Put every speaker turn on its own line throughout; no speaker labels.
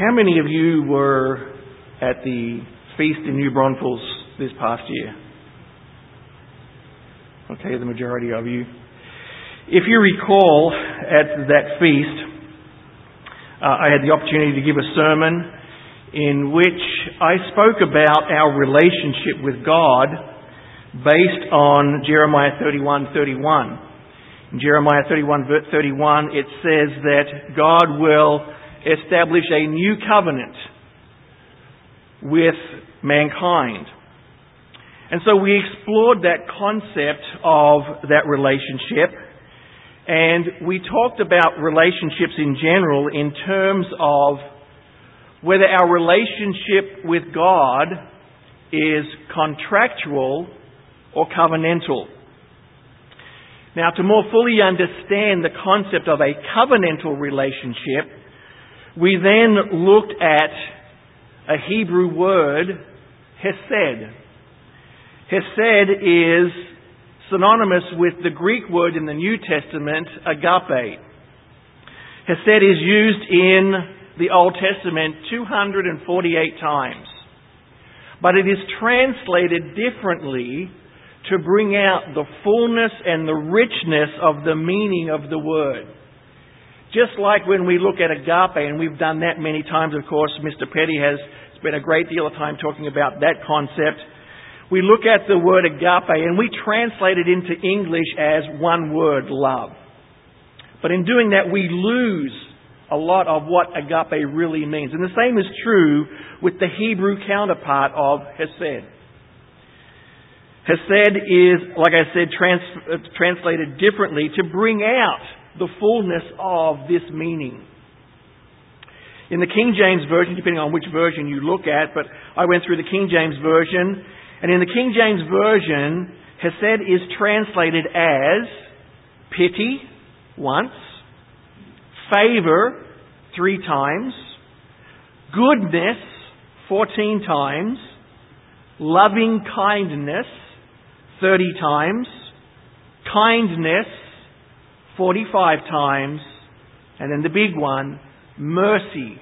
How many of you were at the feast in New Braunfels this past year? Okay, the majority of you. If you recall, at that feast, I had the opportunity to give a sermon in which I spoke about our relationship with God based on Jeremiah 31:31. In Jeremiah 31:31, it says that God will establish a new covenant with mankind. And so we explored that concept of that relationship, and we talked about relationships in general in terms of whether our relationship with God is contractual or covenantal. Now, to more fully understand the concept of a covenantal relationship, we then looked at a Hebrew word, hesed. Hesed is synonymous with the Greek word in the New Testament, agape. Hesed is used in the Old Testament 248 times. But it is translated differently to bring out the fullness and the richness of the meaning of the word. Just like when we look at agape, and we've done that many times, of course, Mr. Petty has spent a great deal of time talking about that concept. We look at the word agape and we translate it into English as one word, love. But in doing that, we lose a lot of what agape really means. And the same is true with the Hebrew counterpart of hesed. Hesed is, like I said, translated differently to bring out the fullness of this meaning. In the King James Version, depending on which version you look at, but I went through the King James Version, and in the King James Version, hesed is translated as pity once, favor 3 times, goodness 14 times, loving kindness 30 times, kindness 45 times, and then the big one, mercy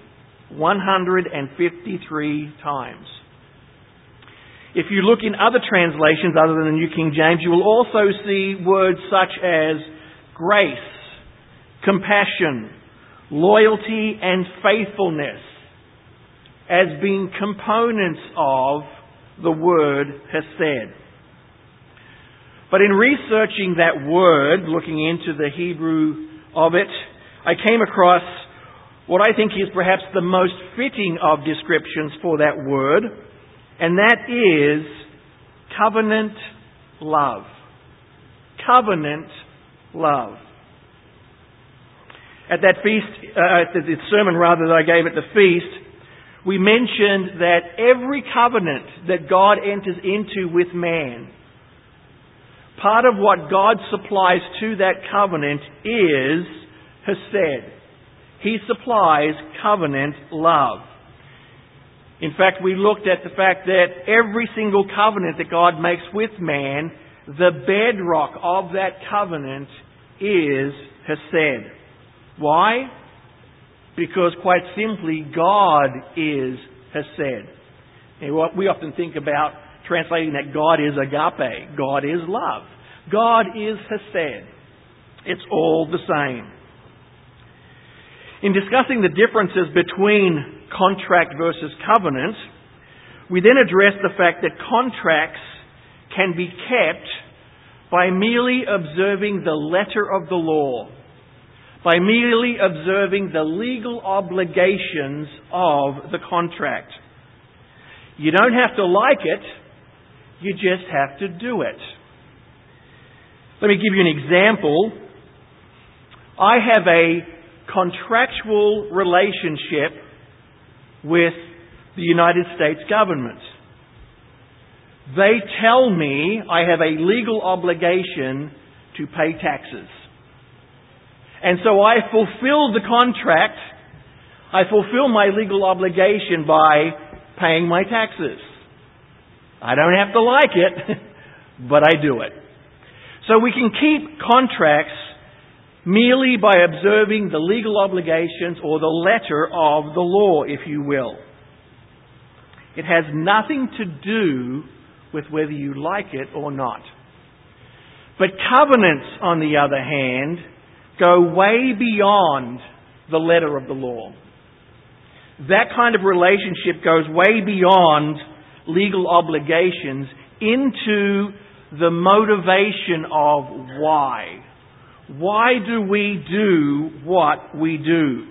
153 times. If you look in other translations other than the New King James, you will also see words such as grace, compassion, loyalty and faithfulness as being components of the word hesed. But in researching that word, looking into the Hebrew of it, I came across what I think is perhaps the most fitting of descriptions for that word, and that is covenant love. Covenant love. At that feast, the sermon rather that I gave at the feast, we mentioned that every covenant that God enters into with man, part of what God supplies to that covenant is hesed. He supplies covenant love. In fact, we looked at the fact that every single covenant that God makes with man, the bedrock of that covenant is hesed. Why? Because quite simply, God is hesed. And we often think about translating that God is agape. God is love. God is hesed. It's all the same. In discussing the differences between contract versus covenant, we then address the fact that contracts can be kept by merely observing the letter of the law, by merely observing the legal obligations of the contract. You don't have to like it, you just have to do it. Let me give you an example. I have a contractual relationship with the United States government. They tell me I have a legal obligation to pay taxes. And so I fulfill the contract. I fulfill my legal obligation by paying my taxes. I don't have to like it, but I do it. So we can keep contracts merely by observing the legal obligations or the letter of the law, if you will. It has nothing to do with whether you like it or not. But covenants, on the other hand, go way beyond the letter of the law. That kind of relationship goes way beyond legal obligations into the motivation of why. Why do we do what we do?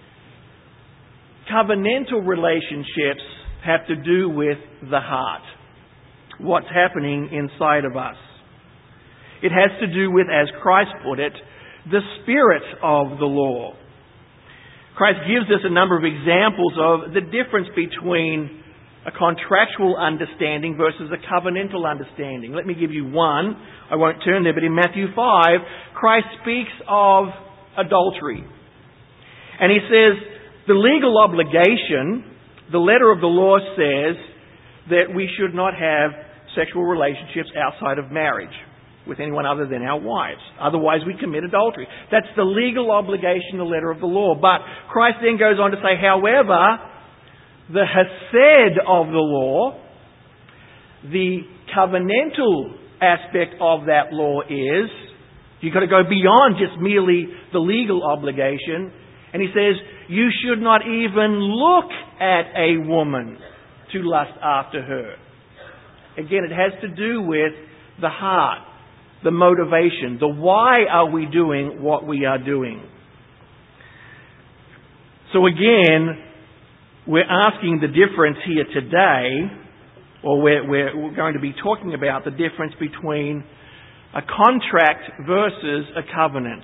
Covenantal relationships have to do with the heart. What's happening inside of us. It has to do with, as Christ put it, the spirit of the law. Christ gives us a number of examples of the difference between a contractual understanding versus a covenantal understanding. Let me give you one. I won't turn there, but in Matthew 5, Christ speaks of adultery. And he says, the legal obligation, the letter of the law says that we should not have sexual relationships outside of marriage with anyone other than our wives. Otherwise we commit adultery. That's the legal obligation, the letter of the law. But Christ then goes on to say, however, the hesed of the law, the covenantal aspect of that law is, you've got to go beyond just merely the legal obligation. And he says, you should not even look at a woman to lust after her. Again, it has to do with the heart, the motivation, the why are we doing what we are doing. So again, we're asking the difference here today, or we're going to be talking about the difference between a contract versus a covenant.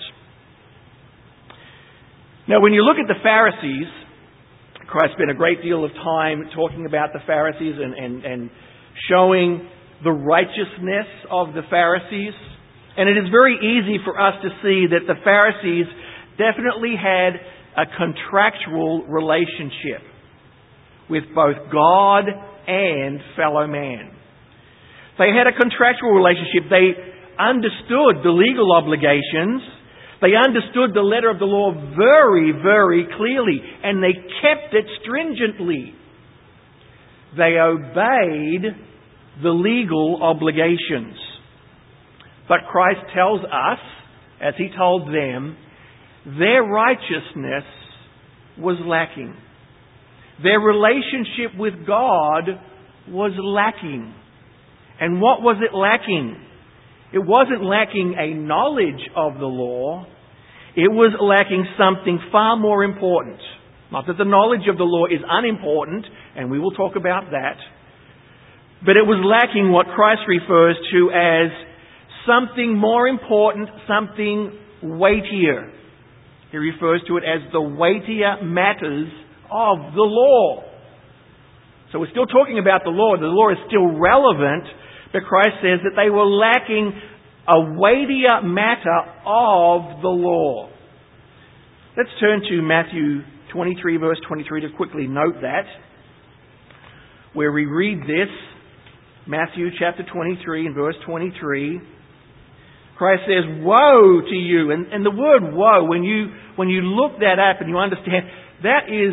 Now, when you look at the Pharisees, Christ spent a great deal of time talking about the Pharisees and showing the righteousness of the Pharisees. And it is very easy for us to see that the Pharisees definitely had a contractual relationship with both God and fellow man. They had a contractual relationship. They understood the legal obligations. They understood the letter of the law very, very clearly, and they kept it stringently. They obeyed the legal obligations. But Christ tells us, as he told them, their righteousness was lacking. Their relationship with God was lacking. And what was it lacking? It wasn't lacking a knowledge of the law. It was lacking something far more important. Not that the knowledge of the law is unimportant, and we will talk about that. But it was lacking what Christ refers to as something more important, something weightier. He refers to it as the weightier matters of the law. So we're still talking about the law. The law is still relevant, but Christ says that they were lacking a weightier matter of the law. Let's turn to Matthew 23, verse 23 to quickly note that, where we read this. Matthew chapter 23 and verse 23. Christ says, woe to you. And the word woe, when you look that up and you understand, that is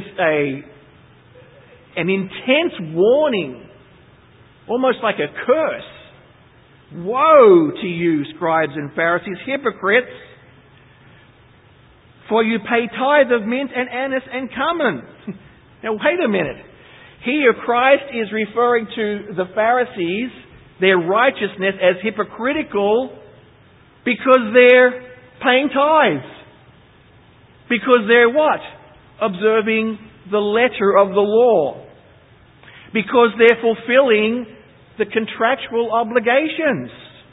an intense warning, almost like a curse. Woe to you, scribes and Pharisees, hypocrites, for you pay tithe of mint and anise and cumin. Now wait a minute. Here Christ is referring to the Pharisees, their righteousness, as hypocritical because they're paying tithes. Because they're what? Observing the letter of the law. Because they're fulfilling the contractual obligations.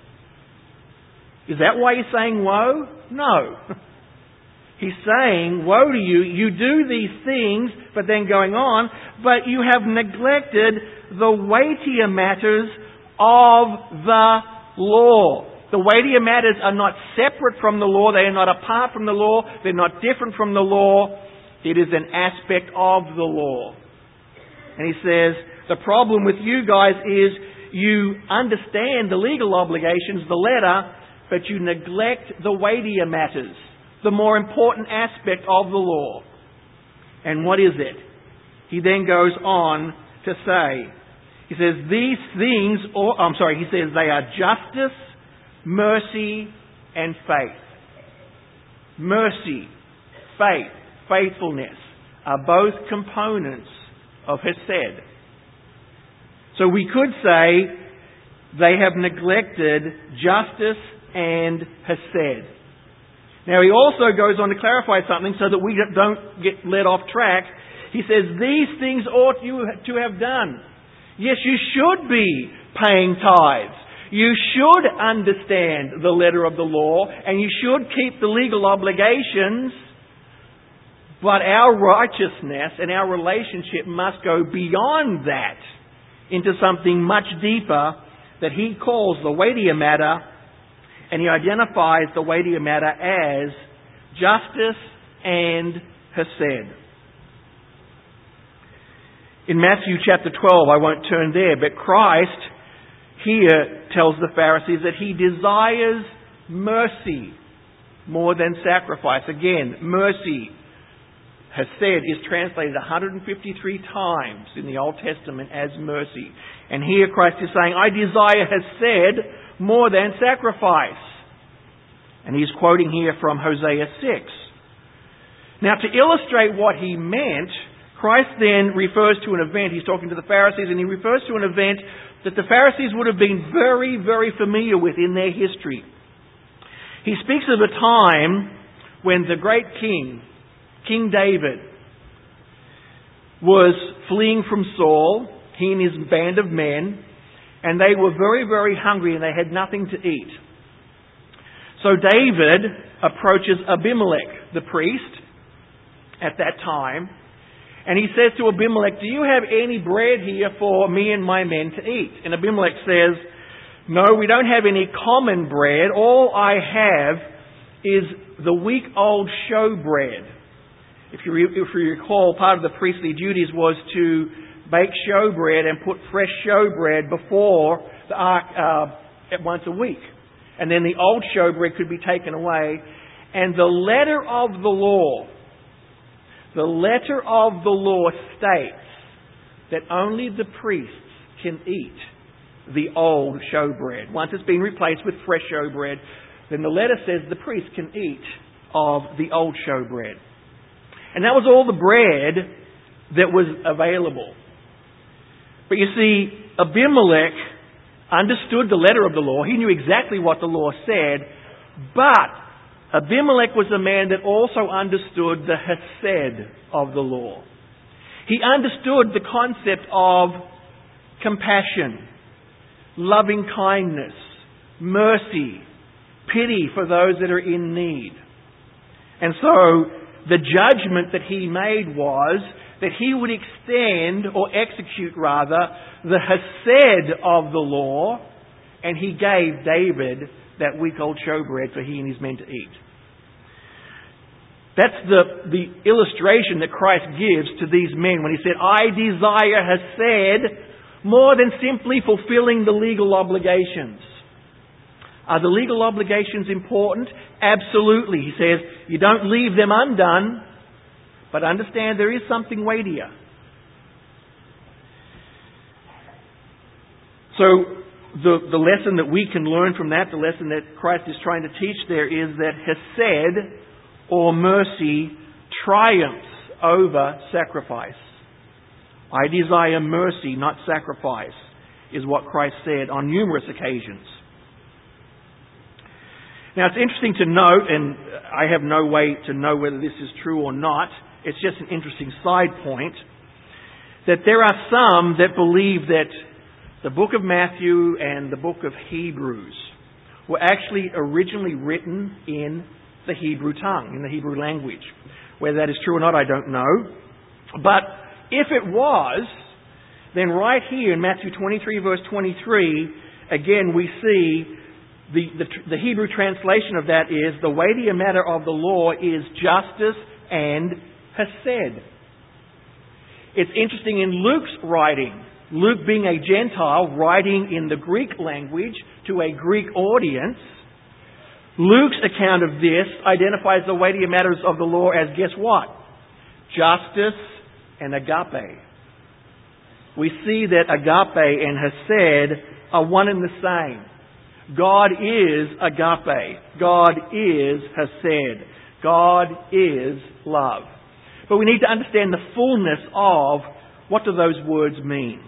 Is that why he's saying woe? No. He's saying, woe to you, you do these things, but then going on, but you have neglected the weightier matters of the law. The weightier matters are not separate from the law, they are not apart from the law, they're not different from the law. It is an aspect of the law. And he says, the problem with you guys is you understand the legal obligations, the letter, but you neglect the weightier matters. the more important aspect of the law. And what is it? He then goes on to say, he says, he says they are justice, mercy, and faith. Mercy, faith, faithfulness are both components of Hesed. So we could say they have neglected justice and Hesed. Now he also goes on to clarify something so that we don't get led off track. He says, these things ought you to have done. Yes, you should be paying tithes. You should understand the letter of the law, and you should keep the legal obligations. But our righteousness and our relationship must go beyond that into something much deeper that he calls the weightier matter, and he identifies the weightier matter as justice and Hesed. In Matthew chapter 12, I won't turn there, but Christ here tells the Pharisees that He desires mercy more than sacrifice. Again, mercy, Hesed, is translated 153 times in the Old Testament as mercy. And here Christ is saying, I desire Hesed more than sacrifice. And He's quoting here from Hosea 6. Now, to illustrate what He meant, Christ then refers to an event. He's talking to the Pharisees, and He refers to an event that the Pharisees would have been very, very familiar with in their history. He speaks of a time when the great king, King David, was fleeing from Saul, he and his band of men, and they were very, very hungry and they had nothing to eat. So David approaches Abimelech, the priest, at that time, and he says to Abimelech, do you have any bread here for me and my men to eat? And Abimelech says, no, we don't have any common bread. All I have is the week-old showbread. If you recall, part of the priestly duties was to bake showbread and put fresh showbread before the ark once a week. And then the old showbread could be taken away. And the letter of the law states that only the priests can eat the old showbread. Once it's been replaced with fresh showbread, then the letter says the priest can eat of the old showbread. And that was all the bread that was available. But you see, Abimelech understood the letter of the law. He knew exactly what the law said. But Abimelech was a man that also understood the Hesed of the law. He understood the concept of compassion, loving kindness, mercy, pity for those that are in need. And so the judgment that he made was that he would extend, or execute rather, the Hesed of the law, and he gave David that week-old showbread for he and his men to eat. That's the illustration that Christ gives to these men when He said, I desire Hesed more than simply fulfilling the legal obligations. Are the legal obligations important? Absolutely. He says, you don't leave them undone, but understand there is something weightier. So the lesson that we can learn from that, the lesson that Christ is trying to teach there, is that Hesed, or mercy, triumphs over sacrifice. I desire mercy, not sacrifice, is what Christ said on numerous occasions. Now it's interesting to note, and I have no way to know whether this is true or not, it's just an interesting side point, that there are some that believe that the book of Matthew and the book of Hebrews were actually originally written in the Hebrew tongue, in the Hebrew language. Whether that is true or not, I don't know. But if it was, then right here in Matthew 23 verse 23, again we see the Hebrew translation of that is, the weightier matter of the law is justice and Hesed. It's interesting in Luke's writing, Luke being a Gentile writing in the Greek language to a Greek audience, Luke's account of this identifies the weightier matters of the law as, guess what? Justice and agape. We see that agape and hesed are one and the same. God is agape. God is hesed. God is love. But we need to understand the fullness of what do those words mean.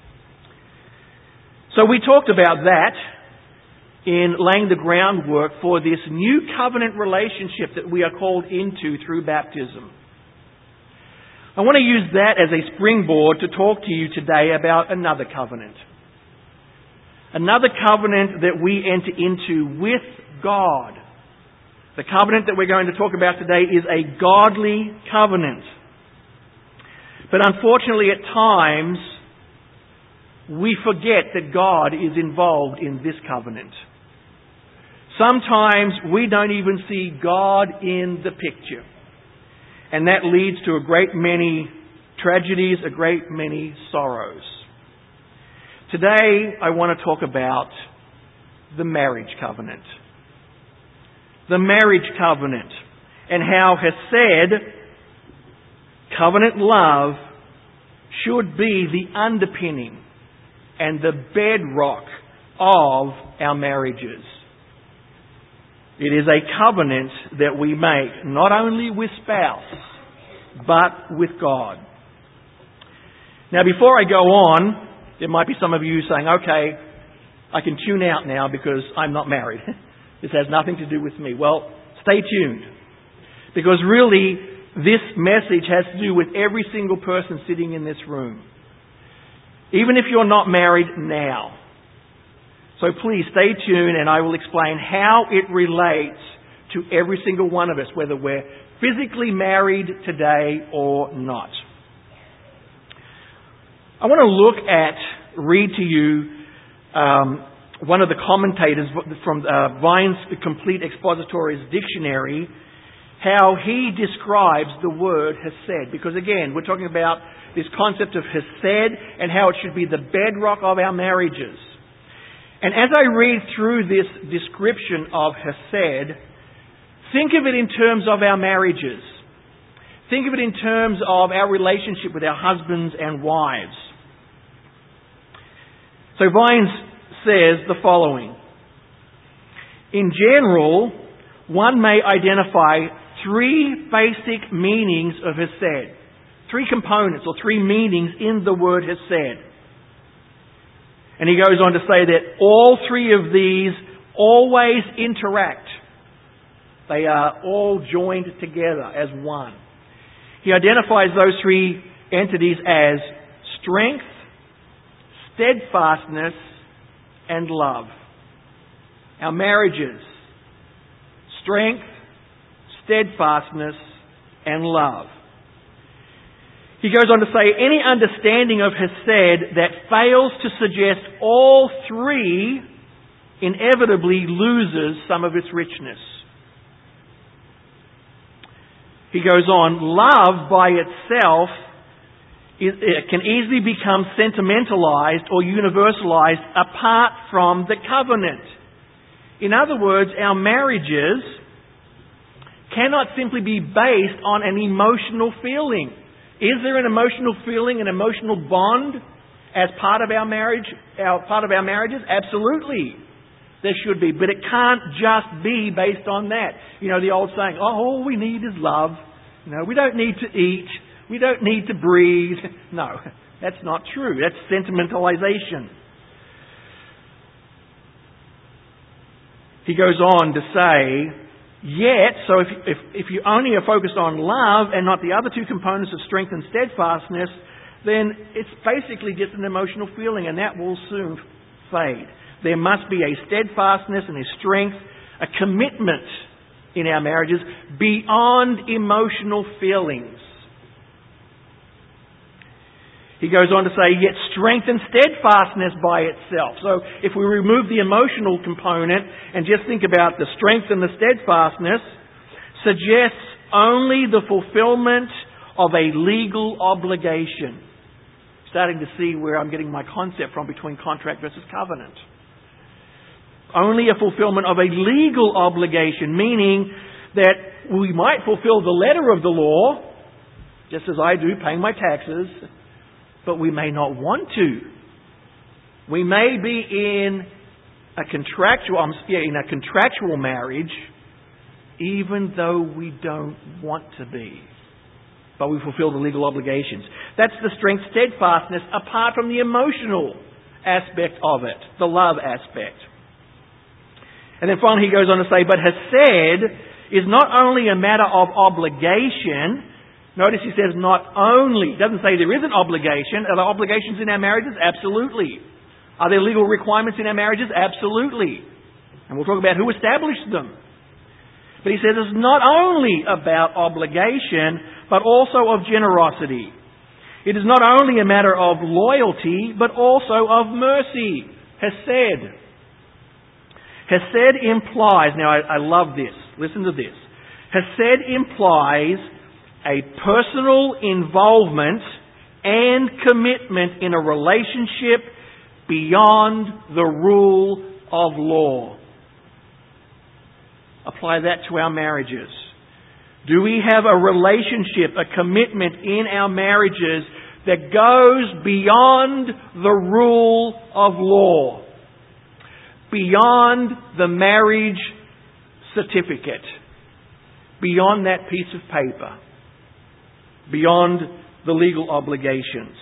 So we talked about that in laying the groundwork for this new covenant relationship that we are called into through baptism. I want to use that as a springboard to talk to you today about another covenant. Another covenant that we enter into with God. The covenant that we're going to talk about today is a godly covenant. But unfortunately at times we forget that God is involved in this covenant. Sometimes we don't even see God in the picture. And that leads to a great many tragedies, a great many sorrows. Today I want to talk about the marriage covenant. The marriage covenant and how hesed, covenant love, should be the underpinning and the bedrock of our marriages. It is a covenant that we make not only with spouse, but with God. Now before I go on, there might be some of you saying, okay, I can tune out now because I'm not married. This has nothing to do with me. Well, stay tuned. Because really, this message has to do with every single person sitting in this room. Even if you're not married now. So please stay tuned and I will explain how it relates to every single one of us, whether we're physically married today or not. I want to read to you one of the commentators from Vine's Complete Expository Dictionary, how he describes the word hesed. Because again, we're talking about this concept of hesed and how it should be the bedrock of our marriages. And as I read through this description of hesed, think of it in terms of our marriages. Think of it in terms of our relationship with our husbands and wives. So Vines says the following. In general, one may identify three basic meanings of hesed. Three components or three meanings in the word hesed. And he goes on to say that all three of these always interact. They are all joined together as one. He identifies those three entities as strength, steadfastness, and love. Our marriages. Strength, steadfastness, and love. He goes on to say, any understanding of hesed that fails to suggest all three inevitably loses some of its richness. He goes on, love by itself it can easily become sentimentalized or universalized apart from the covenant. In other words, our marriages cannot simply be based on an emotional feeling. Is there an emotional feeling, an emotional bond as part of our marriage, part of our marriages? Absolutely. There should be. But it can't just be based on that. You know, the old saying, all we need is love. You know, we don't need to eat. We don't need to breathe. No, that's not true. That's sentimentalization. He goes on to say, yet, so if you only are focused on love and not the other two components of strength and steadfastness, then it's basically just an emotional feeling and that will soon fade. There must be a steadfastness and a strength, a commitment in our marriages beyond emotional feelings. He goes on to say, yet strength and steadfastness by itself. So if we remove the emotional component and just think about the strength and the steadfastness, suggests only the fulfillment of a legal obligation. Starting to see where I'm getting my concept from between contract versus covenant. only a fulfillment of a legal obligation, meaning that we might fulfill the letter of the law, just as I do, paying my taxes, but we may not want to. We may be in a contractual marriage, even though we don't want to be. But we fulfill the legal obligations. That's the strength, steadfastness, apart from the emotional aspect of it, the love aspect. And then finally he goes on to say, but hesed is not only a matter of obligation. Notice he says not only. It doesn't say there is an obligation. Are there obligations in our marriages? Absolutely. Are there legal requirements in our marriages? Absolutely. And we'll talk about who established them. But he says it's not only about obligation, but also of generosity. It is not only a matter of loyalty, but also of mercy. Hesed. Hesed implies, now I love this, listen to this. Hesed implies a personal involvement and commitment in a relationship beyond the rule of law. Apply that to our marriages. Do we have a relationship, a commitment in our marriages that goes beyond the rule of law? Beyond the marriage certificate? Beyond that piece of paper? Beyond the legal obligations?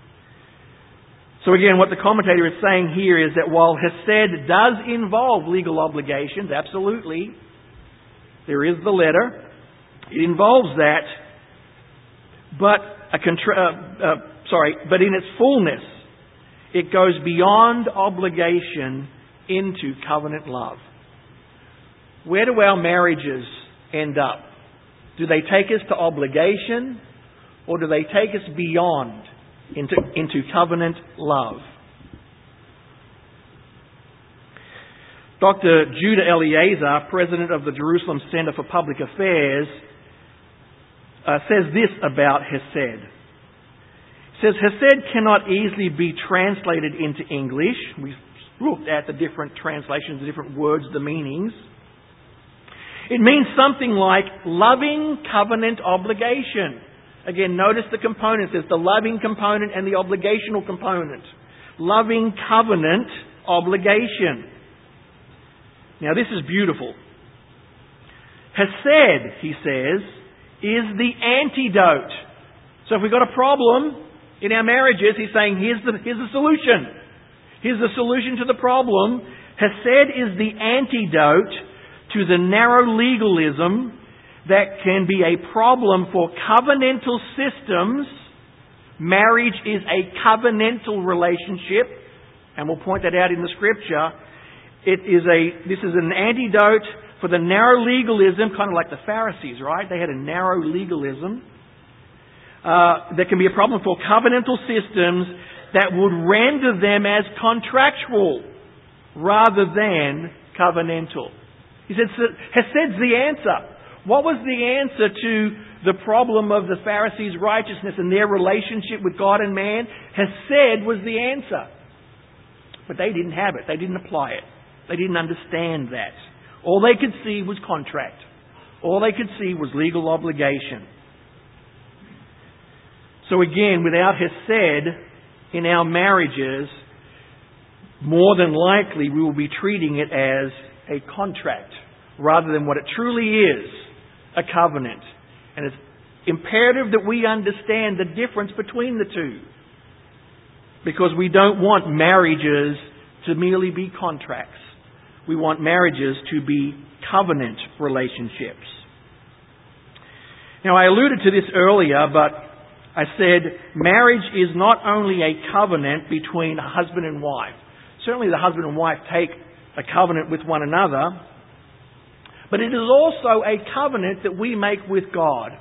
So again, what the commentator is saying here is that while Hesed does involve legal obligations, absolutely, there is the letter, it involves that, but but in its fullness, it goes beyond obligation into covenant love. Where do our marriages end up? Do they take us to obligation, or do they take us beyond into covenant love? Dr. Judah Eliezer, president of the Jerusalem Center for Public Affairs, says this about Hesed. He says, Hesed cannot easily be translated into English. We've looked at the different translations, the different words, the meanings. It means something like loving covenant obligation. Again, notice the components. There's the loving component and the obligational component. Loving covenant obligation. Now this is beautiful. Hesed, he says, is the antidote. So if we've got a problem in our marriages, he's saying, here's the solution. Here's the solution to the problem. Hesed is the antidote to the narrow legalism that can be a problem for covenantal systems. Marriage is a covenantal relationship, and we'll point that out in the Scripture. This is an antidote for the narrow legalism, kind of like the Pharisees, right? They had a narrow legalism. That can be a problem for covenantal systems that would render them as contractual rather than covenantal. He said, Hesed's the answer. What was the answer to the problem of the Pharisees' righteousness and their relationship with God and man? Hesed was the answer. But they didn't have it. They didn't apply it. They didn't understand that. All they could see was contract. All they could see was legal obligation. So again, without Hesed in our marriages, more than likely we will be treating it as a contract rather than what it truly is, a covenant. And it's imperative that we understand the difference between the two, because we don't want marriages to merely be contracts. We want marriages to be covenant relationships. Now, I alluded to this earlier, but I said marriage is not only a covenant between a husband and wife. Certainly the husband and wife take a covenant with one another, but it is also a covenant that we make with God.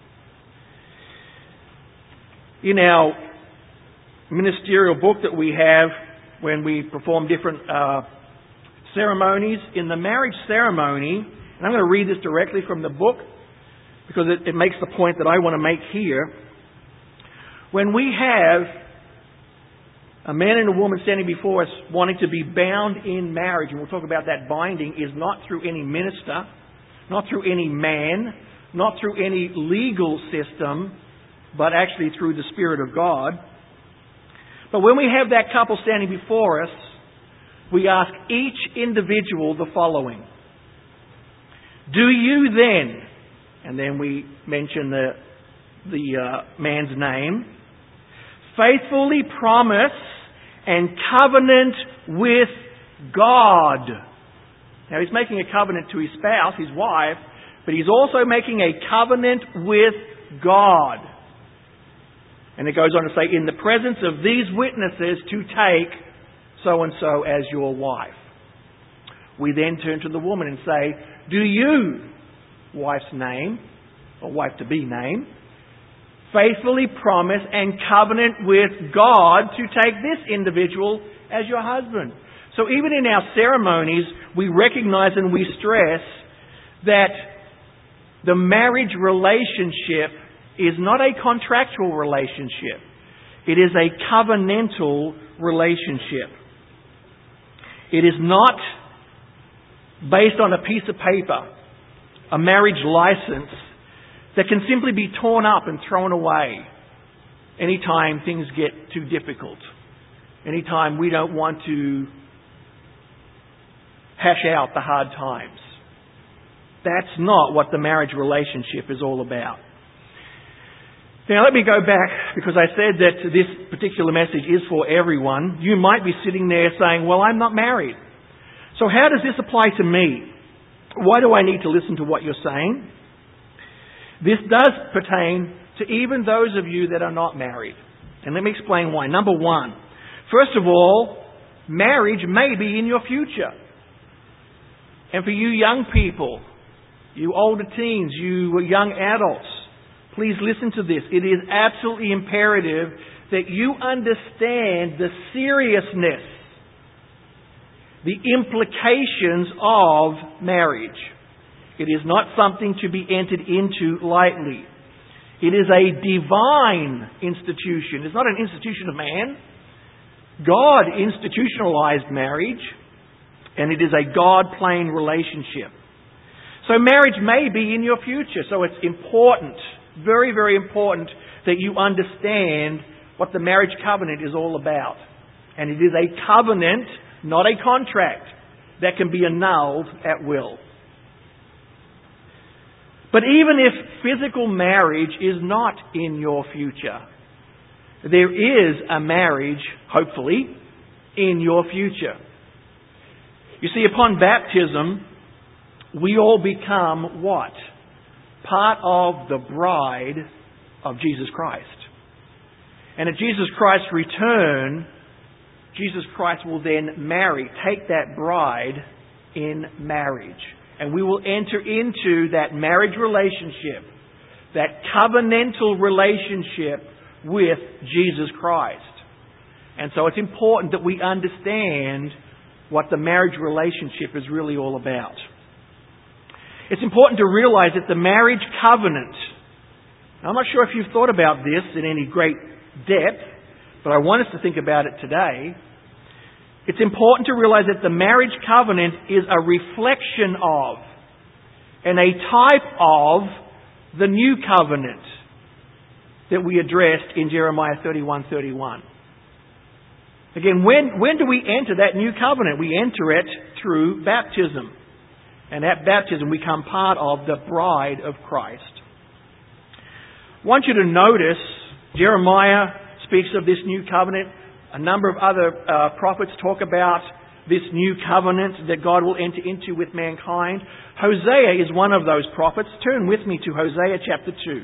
In our ministerial book that we have when we perform different ceremonies, in the marriage ceremony, and I'm going to read this directly from the book because it makes the point that I want to make here. When we have A man and a woman standing before us wanting to be bound in marriage, and we'll talk about that binding, is not through any minister, not through any man, not through any legal system, but actually through the Spirit of God. But when we have that couple standing before us, we ask each individual the following. Do you then, and then we mention the man's name, faithfully promise and covenant with God? Now he's making a covenant to his spouse, his wife, but he's also making a covenant with God. And it goes on to say, in the presence of these witnesses, to take so-and-so as your wife. We then turn to the woman and say, do you, wife's name, or wife-to-be name, faithfully promise and covenant with God to take this individual as your husband? So even in our ceremonies, we recognize and we stress that the marriage relationship is not a contractual relationship. It is a covenantal relationship. It is not based on a piece of paper, a marriage license that can simply be torn up and thrown away anytime things get too difficult, anytime we don't want to hash out the hard times. That's not what the marriage relationship is all about. Now let me go back, because I said that this particular message is for everyone. You might be sitting there saying, well, I'm not married. So how does this apply to me? Why do I need to listen to what you're saying? This does pertain to even those of you that are not married. And let me explain why. Number one, first of all, marriage may be in your future. And for you young people, you older teens, you young adults, please listen to this. It is absolutely imperative that you understand the seriousness, the implications of marriage. It is not something to be entered into lightly. It is a divine institution. It's not an institution of man. God institutionalized marriage, and it is a God-plane relationship. So marriage may be in your future, so it's important, very, very important, that you understand what the marriage covenant is all about. And it is a covenant, not a contract, that can be annulled at will. But even if physical marriage is not in your future, there is a marriage, hopefully, in your future. You see, upon baptism, we all become what? Part of the bride of Jesus Christ. And at Jesus Christ's return, Jesus Christ will then take that bride in marriage. And we will enter into that marriage relationship, that covenantal relationship with Jesus Christ. And so it's important that we understand what the marriage relationship is really all about. It's important to realize that the marriage covenant, I'm not sure if you've thought about this in any great depth, but I want us to think about it today. It's important to realize that the marriage covenant is a reflection of and a type of the new covenant that we addressed in Jeremiah 31:31. Again, when do we enter that new covenant? We enter it through baptism. And at baptism we become part of the bride of Christ. I want you to notice Jeremiah speaks of this new covenant. A number of other prophets talk about this new covenant that God will enter into with mankind. Hosea is one of those prophets. Turn with me to Hosea chapter 2.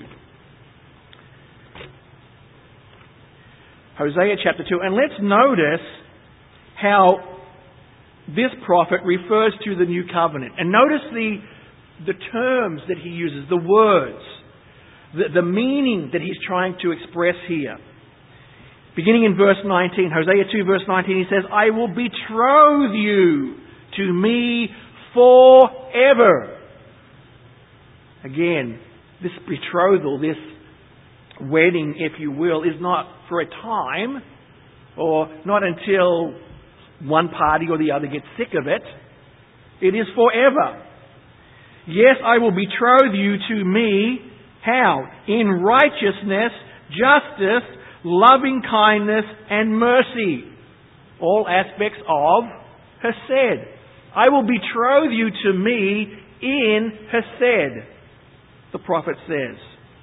Hosea chapter 2. And let's notice how this prophet refers to the new covenant. And notice the terms that he uses, the words, the meaning that he's trying to express here. Beginning in verse 19, Hosea 2 verse 19, he says, I will betroth you to me forever. Again, this betrothal, this wedding, if you will, is not for a time, or not until one party or the other gets sick of it. It is forever. Yes, I will betroth you to me. How? In righteousness, justice, loving kindness, and mercy. All aspects of Hesed. I will betroth you to me in Hesed, the prophet says.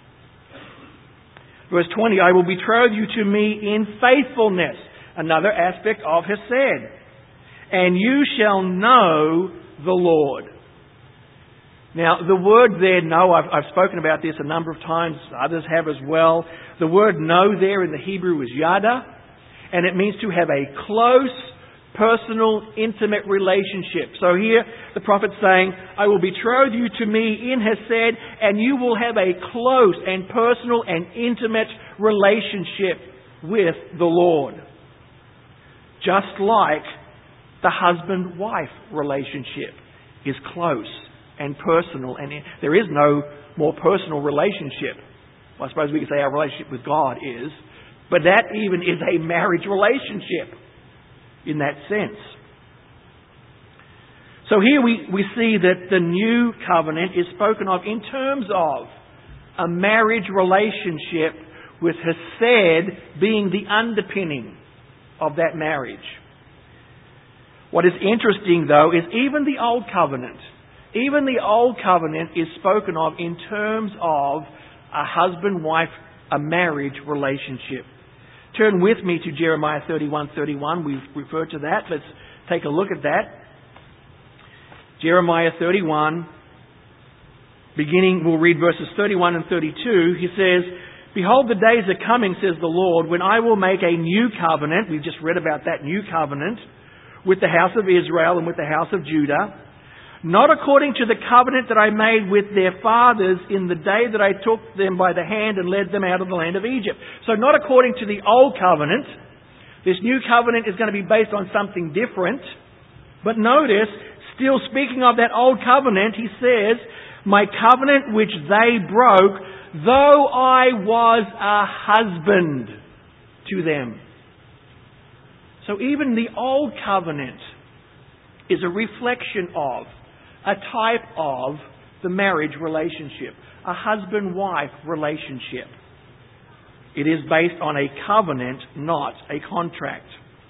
Verse 20, I will betroth you to me in faithfulness. Another aspect of Hesed. And you shall know the Lord. Now, the word there, know, I've spoken about this a number of times. Others have as well. The word know there in the Hebrew is yada. And it means to have a close, personal, intimate relationship. So here the prophet's saying, I will betroth you to me in Hesed, and you will have a close and personal and intimate relationship with the Lord. Just like the husband-wife relationship is close and personal, and there is no more personal relationship. Well, I suppose we could say our relationship with God is, but that even is a marriage relationship in that sense. So here we see that the new covenant is spoken of in terms of a marriage relationship, with Hesed being the underpinning of that marriage. What is interesting, though, is even the Old Covenant is spoken of in terms of a husband-wife, a marriage relationship. Turn with me to Jeremiah 31:31. We've referred to that. Let's take a look at that. Jeremiah 31, we'll read verses 31 and 32. He says, Behold, the days are coming, says the Lord, when I will make a new covenant. We've just read about that new covenant with the house of Israel and with the house of Judah, not according to the covenant that I made with their fathers in the day that I took them by the hand and led them out of the land of Egypt. So not according to the old covenant. This new covenant is going to be based on something different. But notice, still speaking of that old covenant, he says, My covenant which they broke, though I was a husband to them. So even the old covenant is a reflection of, a type of the marriage relationship, a husband-wife relationship. It is based on a covenant, not a contract.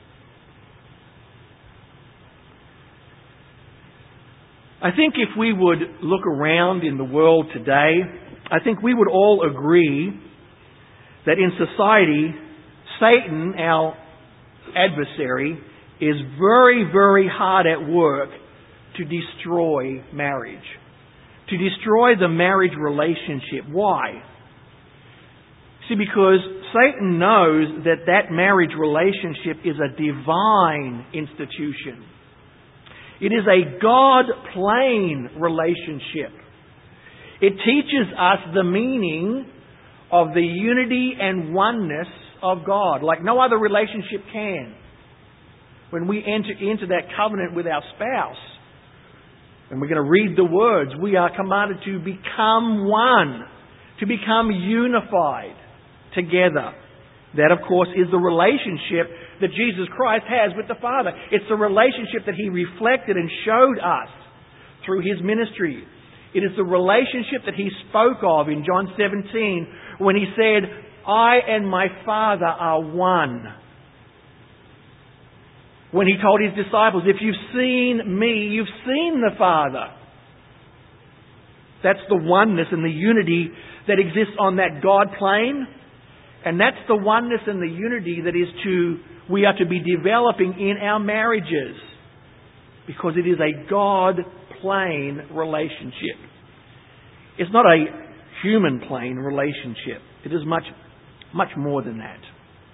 I think if we would look around in the world today, I think we would all agree that in society, Satan, our adversary, is very, very hard at work to destroy marriage, to destroy the marriage relationship. Why? See, because Satan knows that that marriage relationship is a divine institution. It is a God-plane relationship. It teaches us the meaning of the unity and oneness of God, like no other relationship can. When we enter into that covenant with our spouse, and we're going to read the words, we are commanded to become one, to become unified together. That, of course, is the relationship that Jesus Christ has with the Father. It's the relationship that He reflected and showed us through His ministry. It is the relationship that He spoke of in John 17 when He said, I and my Father are one. When He told His disciples, if you've seen me, you've seen the Father. That's the oneness and the unity that exists on that God plane. And that's the oneness and the unity that we are to be developing in our marriages. Because it is a God plane relationship. It's not a human plane relationship. It is much, much more than that.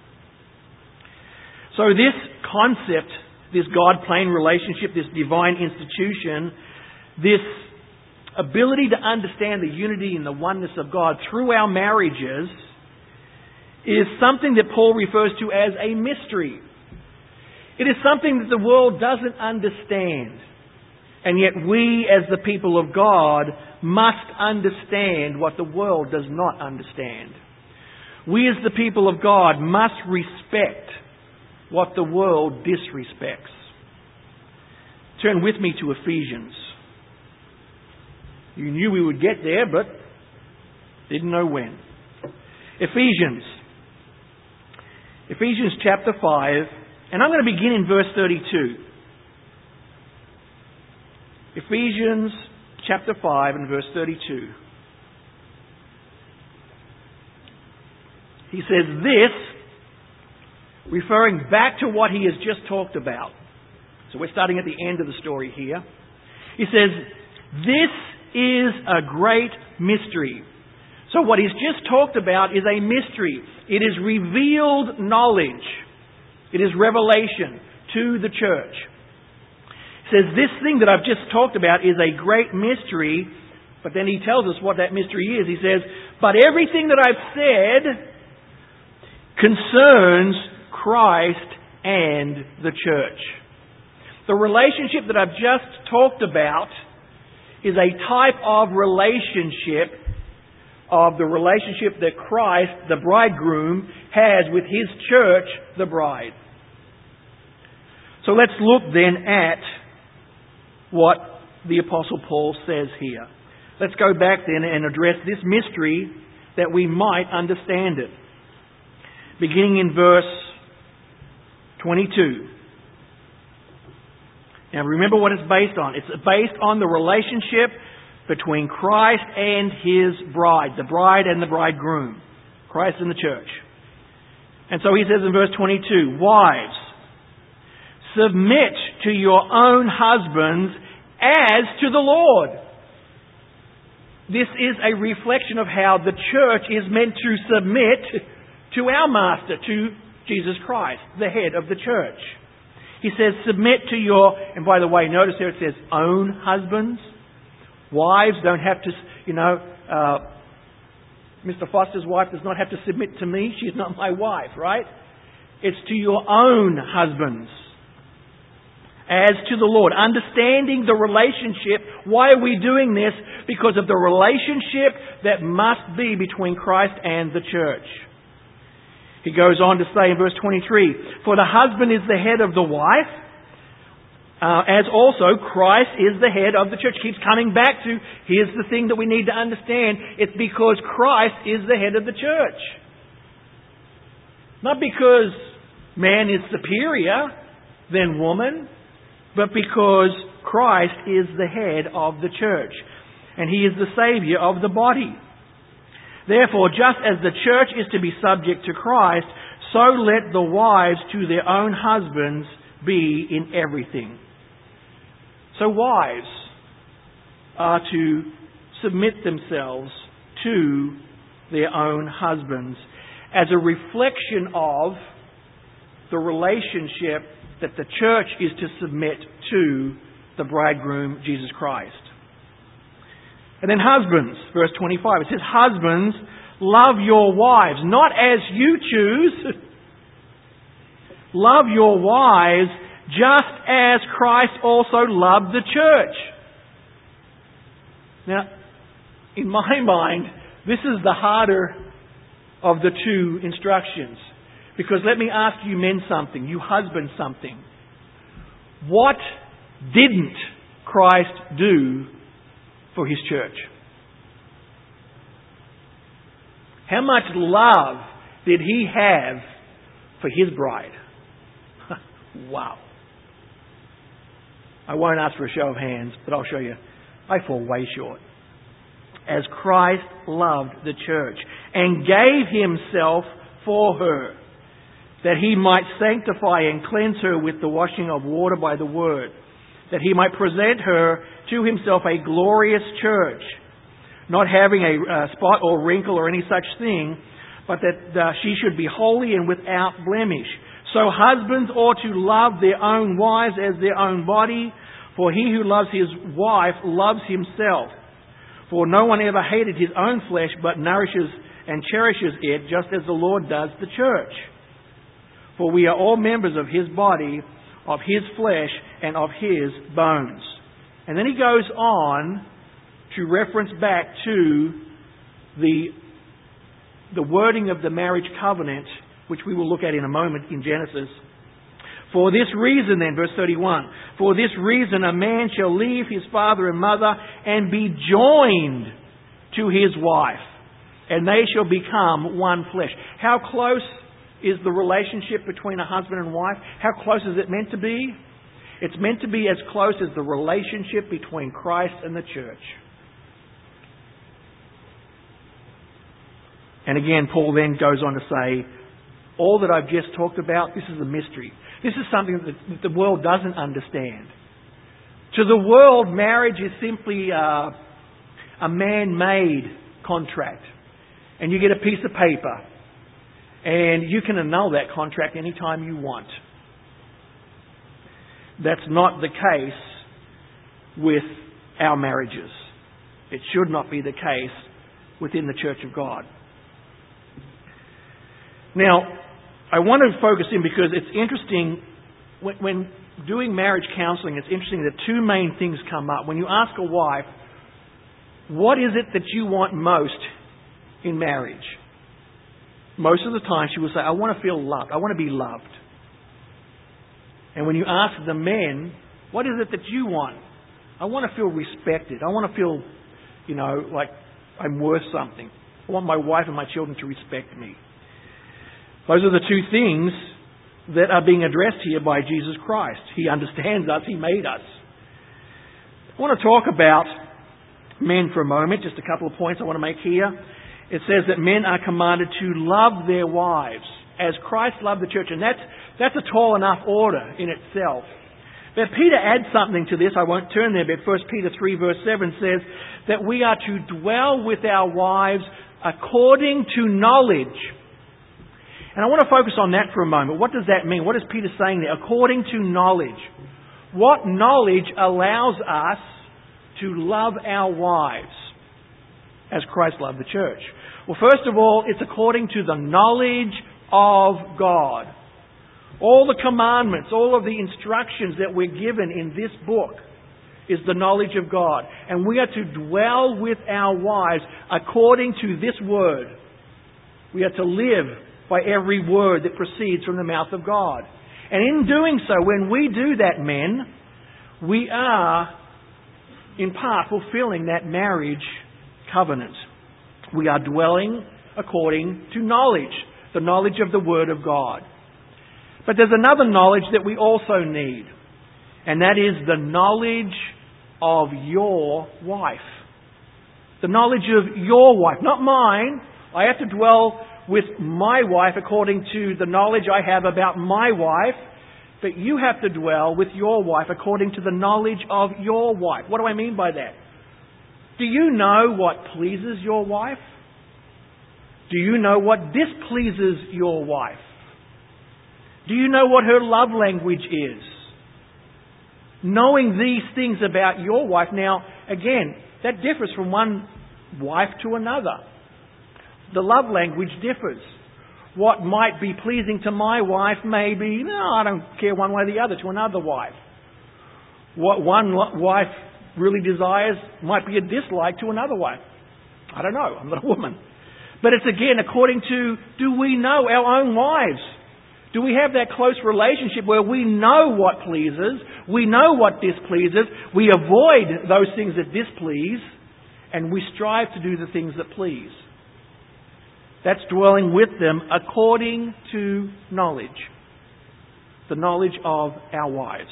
So this concept, this God-plane relationship, this divine institution, this ability to understand the unity and the oneness of God through our marriages is something that Paul refers to as a mystery. It is something that the world doesn't understand. And yet we, as the people of God, must understand what the world does not understand. We, as the people of God, must respect what the world disrespects. Turn with me to Ephesians. You knew we would get there, but didn't know when. Ephesians chapter 5, and I'm going to begin in verse 32. Ephesians chapter 5 and verse 32. He says this, referring back to what he has just talked about. So we're starting at the end of the story here. He says, this is a great mystery. So what he's just talked about is a mystery. It is revealed knowledge. It is revelation to the church. He says, this thing that I've just talked about is a great mystery, but then he tells us what that mystery is. He says, but everything that I've said concerns Christ and the church. The relationship that I've just talked about is a type of relationship that Christ, the bridegroom, has with His church, the bride. So let's look then at what the Apostle Paul says here. Let's go back then and address this mystery that we might understand it. Beginning in verse 22. Now remember what it's based on. It's based on the relationship between Christ and His bride. The bride and the bridegroom. Christ and the church. And so he says in verse 22, wives, submit to your own husbands as to the Lord. This is a reflection of how the church is meant to submit to our Master, to Jesus Christ, the head of the church. He says, submit to your, and by the way, notice there it says, own husbands. Wives don't have to, Mr. Foster's wife does not have to submit to me. She's not my wife, right? It's to your own husbands. As to the Lord. Understanding the relationship. Why are we doing this? Because of the relationship that must be between Christ and the church. He goes on to say in verse 23, for the husband is the head of the wife, as also Christ is the head of the church. Keeps coming back to, here's the thing that we need to understand. It's because Christ is the head of the church. Not because man is superior than woman, but because Christ is the head of the church. And He is the Saviour of the body. Therefore, just as the church is to be subject to Christ, so let the wives to their own husbands be in everything. So wives are to submit themselves to their own husbands as a reflection of the relationship that the church is to submit to the bridegroom, Jesus Christ. And then husbands, verse 25, it says, husbands, love your wives, not as you choose. Love your wives just as Christ also loved the church. Now, in my mind, this is the harder of the two instructions. Because let me ask you men something, you husbands something. What didn't Christ do for His church? How much love did He have for His bride? Wow. I won't ask for a show of hands, but I'll show you. I fall way short. As Christ loved the church and gave Himself for her, that He might sanctify and cleanse her with the washing of water by the word, that He might present her to Himself a glorious church, not having a spot or wrinkle or any such thing, but that she should be holy and without blemish. So husbands ought to love their own wives as their own body, for he who loves his wife loves himself. For no one ever hated his own flesh, but nourishes and cherishes it, just as the Lord does the church. For we are all members of His body, of His flesh, and of His bones. And then he goes on to reference back to the wording of the marriage covenant, which we will look at in a moment in Genesis. For this reason then, verse 31, for this reason a man shall leave his father and mother and be joined to his wife, and they shall become one flesh. How close is the relationship between a husband and wife? How close is it meant to be? It's meant to be as close as the relationship between Christ and the church. And again, Paul then goes on to say, all that I've just talked about, this is a mystery. This is something that the world doesn't understand. To the world, marriage is simply a man-made contract. And you get a piece of paper. And you can annul that contract anytime you want. That's not the case with our marriages. It should not be the case within the Church of God. Now, I want to focus in because it's interesting, when doing marriage counselling, it's interesting that two main things come up. When you ask a wife, what is it that you want most in marriage? Most of the time she will say, I want to feel loved. I want to be loved. And when you ask the men, what is it that you want? I want to feel respected. I want to feel, like I'm worth something. I want my wife and my children to respect me. Those are the two things that are being addressed here by Jesus Christ. He understands us. He made us. I want to talk about men for a moment. Just a couple of points I want to make here. It says that men are commanded to love their wives as Christ loved the church. And that's a tall enough order in itself. But Peter adds something to this. I won't turn there, but 1 Peter 3 verse 7 says that we are to dwell with our wives according to knowledge. And I want to focus on that for a moment. What does that mean? What is Peter saying there? According to knowledge. What knowledge allows us to love our wives as Christ loved the church? Well, first of all, it's according to the knowledge of God. All the commandments, all of the instructions that we're given in this book is the knowledge of God. And we are to dwell with our wives according to this word. We are to live by every word that proceeds from the mouth of God. And in doing so, when we do that, men, we are, in part, fulfilling that marriage covenant. We are dwelling according to knowledge, the knowledge of the Word of God. But there's another knowledge that we also need, and that is the knowledge of your wife. The knowledge of your wife, not mine. I have to dwell with my wife according to the knowledge I have about my wife, but you have to dwell with your wife according to the knowledge of your wife. What do I mean by that? Do you know what pleases your wife? Do you know what displeases your wife? Do you know what her love language is? Knowing these things about your wife, now, again, that differs from one wife to another. The love language differs. What might be pleasing to my wife may be, no, I don't care one way or the other, to another wife. What one wife really desires might be a dislike to another wife. I don't know, I'm not a woman. But it's again according to, do we know our own wives? Do we have that close relationship where we know what pleases, we know what displeases, we avoid those things that displease, and we strive to do the things that please? That's dwelling with them according to knowledge. The knowledge of our wives.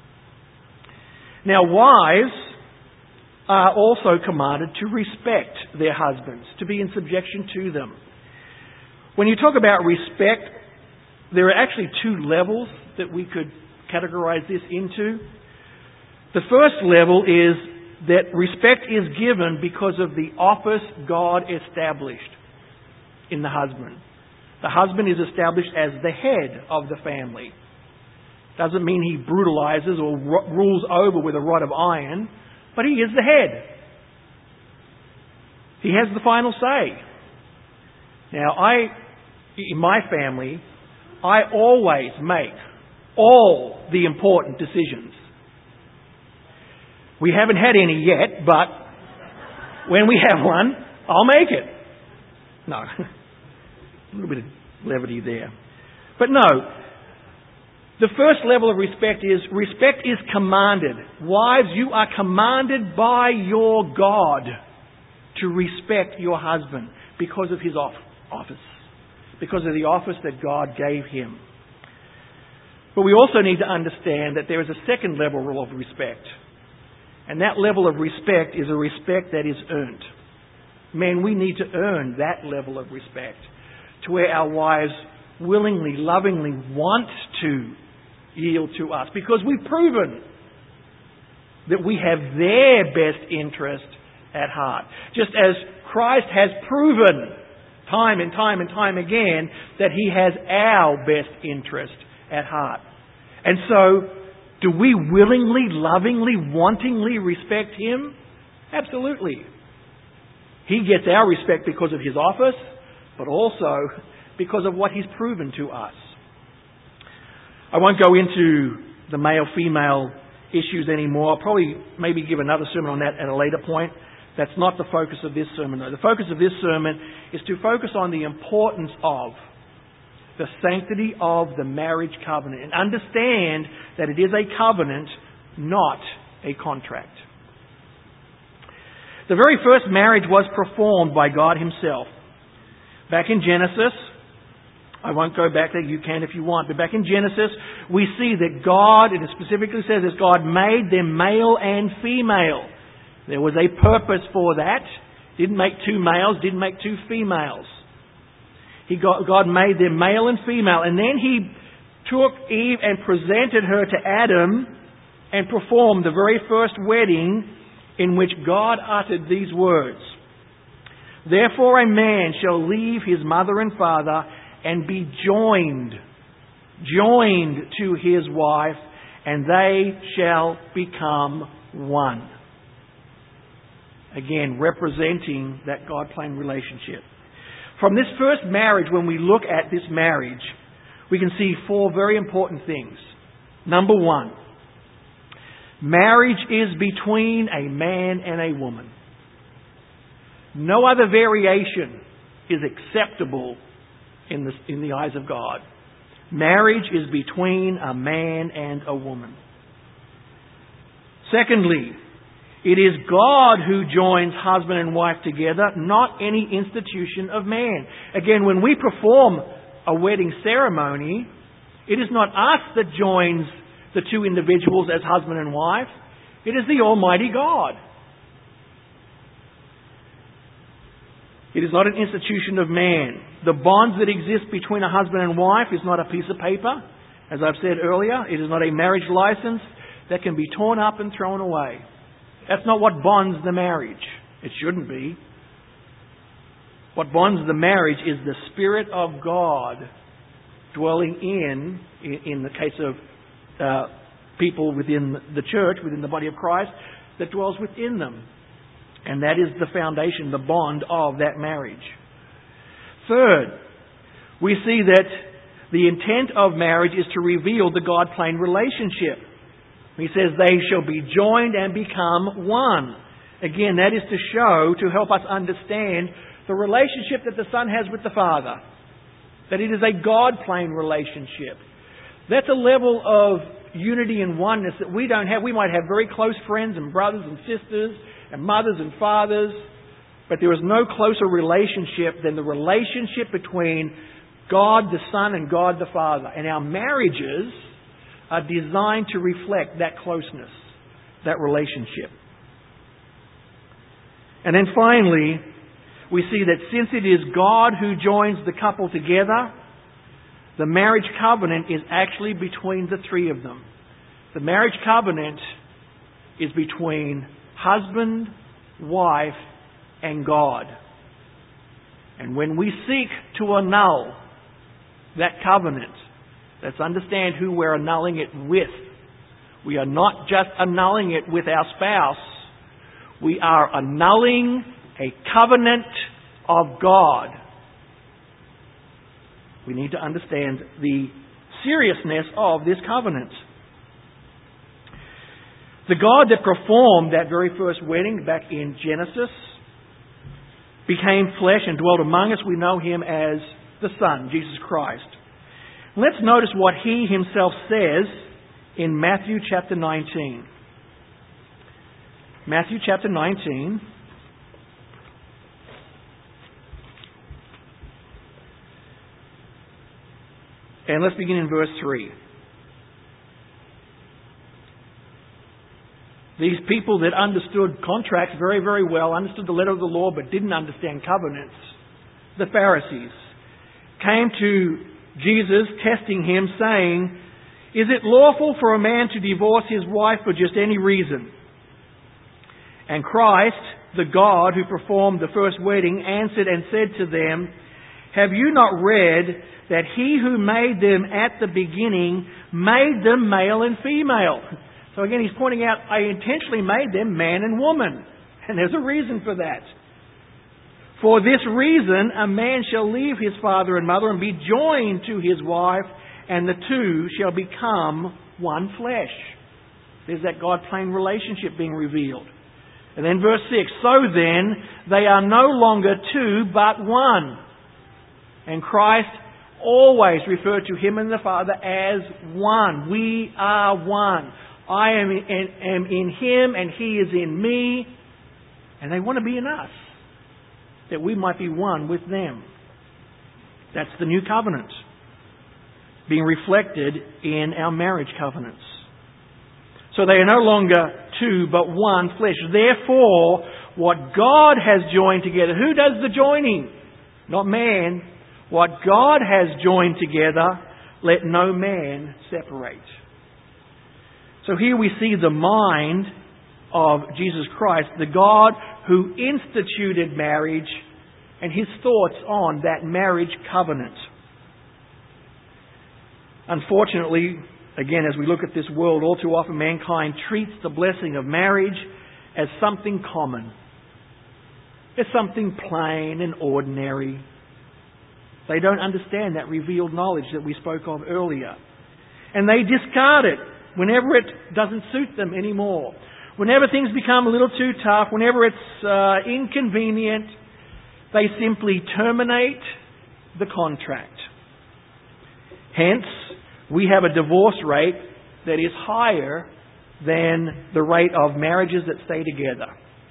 Now, wives are also commanded to respect their husbands, to be in subjection to them. When you talk about respect, there are actually two levels that we could categorize this into. The first level is that respect is given because of the office God established in the husband. The husband is established as the head of the family. Doesn't mean he brutalizes or rules over with a rod of iron, but he is the head. He has the final say. Now, in my family, I always make all the important decisions. We haven't had any yet, but when we have one, I'll make it. No, a little bit of levity there. But no, The first level of respect is commanded. Wives, you are commanded by your God to respect your husband because of his office, because of the office that God gave him. But we also need to understand that there is a second level of respect. And that level of respect is a respect that is earned. Men, we need to earn that level of respect to where our wives willingly, lovingly want to yield to us because we've proven that we have their best interest at heart. Just as Christ has proven time and time and time again that He has our best interest at heart. And so, do we willingly, lovingly, wantingly respect Him? Absolutely. He gets our respect because of His office, but also because of what He's proven to us. I won't go into the male-female issues anymore. I'll probably maybe give another sermon on that at a later point. That's not the focus of this sermon, though. The focus of this sermon is to focus on the importance of the sanctity of the marriage covenant and understand that it is a covenant, not a contract. The very first marriage was performed by God Himself. Back in Genesis, I won't go back there, you can if you want, but back in Genesis, we see that God, it specifically says that God made them male and female. There was a purpose for that. Didn't make two males, didn't make two females. God made them male and female, and then He took Eve and presented her to Adam and performed the very first wedding in which God uttered these words. Therefore a man shall leave his mother and father and be joined to his wife, and they shall become one. Again, representing that God-plane relationship. From this first marriage, when we look at this marriage, we can see four very important things. Number one, marriage is between a man and a woman. No other variation is acceptable in the eyes of God. Marriage is between a man and a woman. Secondly, it is God who joins husband and wife together, not any institution of man. Again, when we perform a wedding ceremony, it is not us that joins the two individuals as husband and wife. It is the Almighty God. It is not an institution of man. The bonds that exist between a husband and wife is not a piece of paper. As I've said earlier, it is not a marriage license that can be torn up and thrown away. That's not what bonds the marriage. It shouldn't be. What bonds the marriage is the Spirit of God dwelling in the case of people within the church, within the body of Christ, that dwells within them. And that is the foundation, the bond of that marriage. Third, we see that the intent of marriage is to reveal the God-plane relationship. He says, they shall be joined and become one. Again, that is to show, to help us understand the relationship that the Son has with the Father. That it is a God-plane relationship. That's a level of unity and oneness that we don't have. We might have very close friends and brothers and sisters and mothers and fathers, but there is no closer relationship than the relationship between God the Son and God the Father. And our marriages are designed to reflect that closeness, that relationship. And then finally, we see that since it is God who joins the couple together, the marriage covenant is actually between the three of them. The marriage covenant is between husband, wife, and God. And when we seek to annul that covenant, let's understand who we're annulling it with. We are not just annulling it with our spouse. We are annulling a covenant of God. We need to understand the seriousness of this covenant. The God that performed that very first wedding back in Genesis became flesh and dwelt among us. We know Him as the Son, Jesus Christ. Let's notice what he himself says in Matthew chapter 19. Matthew chapter 19. And let's begin in verse 3. These people that understood contracts very, very well, understood the letter of the law, but didn't understand covenants, the Pharisees, came to Jesus, testing him, saying, "Is it lawful for a man to divorce his wife for just any reason?" And Christ, the God who performed the first wedding, answered and said to them, "Have you not read that he who made them at the beginning made them male and female?" So again, he's pointing out, I intentionally made them man and woman. And there's a reason for that. "For this reason, a man shall leave his father and mother and be joined to his wife, and the two shall become one flesh." There's that God-plane relationship being revealed. And then verse 6, "So then, they are no longer two, but one." And Christ always referred to him and the Father as one. We are one. I am in him and he is in me. And they want to be in us, that we might be one with them. That's the new covenant, being reflected in our marriage covenants. So they are no longer two, but one flesh. Therefore, what God has joined together. Who does the joining? Not man. What God has joined together, let no man separate. So here we see the mind of Jesus Christ, the God who instituted marriage, and his thoughts on that marriage covenant. Unfortunately, again, as we look at this world, all too often mankind treats the blessing of marriage as something common, as something plain and ordinary. They don't understand that revealed knowledge that we spoke of earlier. And they discard it whenever it doesn't suit them anymore. Whenever things become a little too tough, whenever it's inconvenient, they simply terminate the contract. Hence, we have a divorce rate that is higher than the rate of marriages that stay together.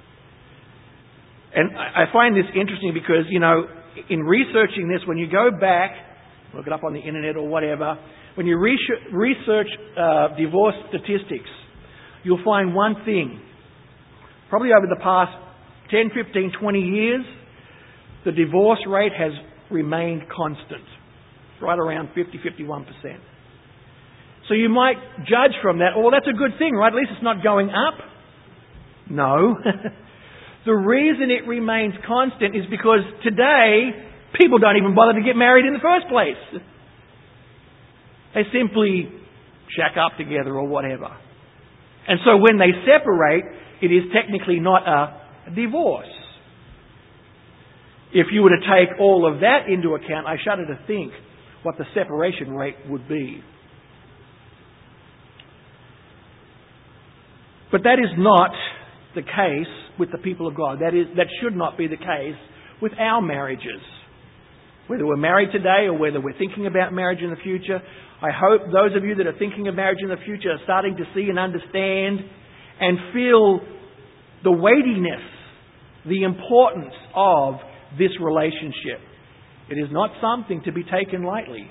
And I find this interesting because, in researching this, when you go back, look it up on the internet or whatever, when you research divorce statistics, you'll find one thing. Probably over the past 10, 15, 20 years, the divorce rate has remained constant. It's right around 50, 51%. So you might judge from that, oh, that's a good thing, right? At least it's not going up. No. The reason it remains constant is because today, people don't even bother to get married in the first place. They simply shack up together or whatever. And so when they separate, it is technically not a divorce. If you were to take all of that into account, I shudder to think what the separation rate would be. But that is not the case with the people of God. That should not be the case with our marriages. Whether we're married today or whether we're thinking about marriage in the future, I hope those of you that are thinking of marriage in the future are starting to see and understand and feel the weightiness, the importance of this relationship. It is not something to be taken lightly.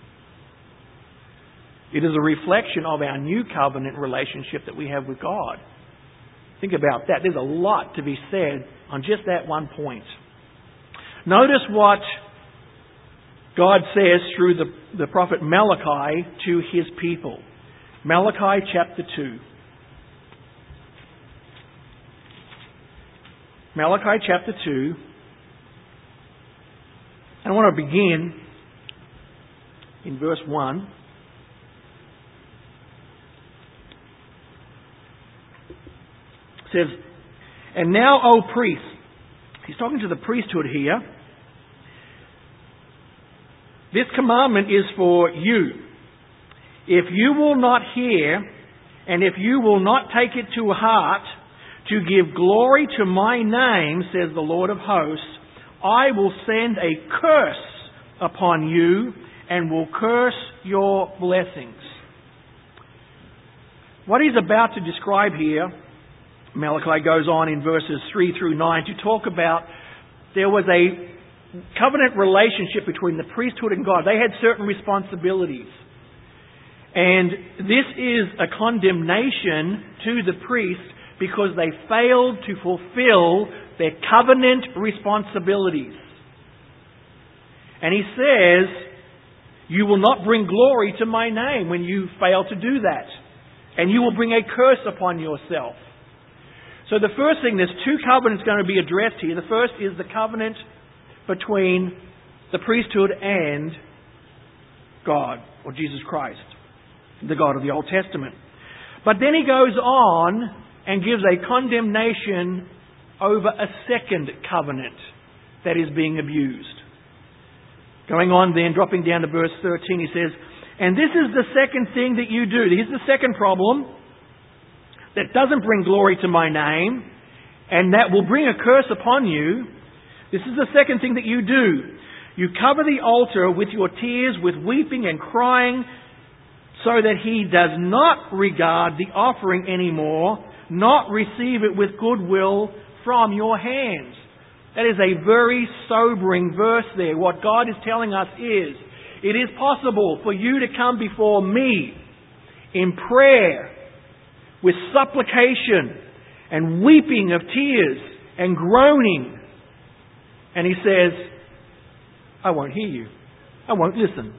It is a reflection of our new covenant relationship that we have with God. Think about that. There's a lot to be said on just that one point. Notice what God says through the prophet Malachi to his people. Malachi chapter 2. Malachi chapter 2. I want to begin in verse 1. It says, "And now, O priests," he's talking to the priesthood here, "this commandment is for you. If you will not hear, and if you will not take it to heart, to give glory to my name, says the Lord of hosts, I will send a curse upon you and will curse your blessings. What he's about to describe here, Malachi goes on in verses 3 through 9 to talk about there was a covenant relationship between the priesthood and God. They had certain responsibilities. And this is a condemnation to the priest because they failed to fulfill their covenant responsibilities. And he says, you will not bring glory to my name when you fail to do that. And you will bring a curse upon yourself. So the first thing, there's two covenants going to be addressed here. The first is the covenant between the priesthood and God, or Jesus Christ, the God of the Old Testament. But then he goes on and gives a condemnation over a second covenant that is being abused. Going on then, dropping down to verse 13, he says, and this is the second thing that you do. Here's the second problem that doesn't bring glory to my name, and that will bring a curse upon you. This is the second thing that you do. You cover the altar with your tears, with weeping and crying, so that he does not regard the offering anymore, not receive it with goodwill from your hands. That is a very sobering verse there. What God is telling us is, it is possible for you to come before me in prayer with supplication and weeping of tears and groaning. And he says, I won't hear you. I won't listen.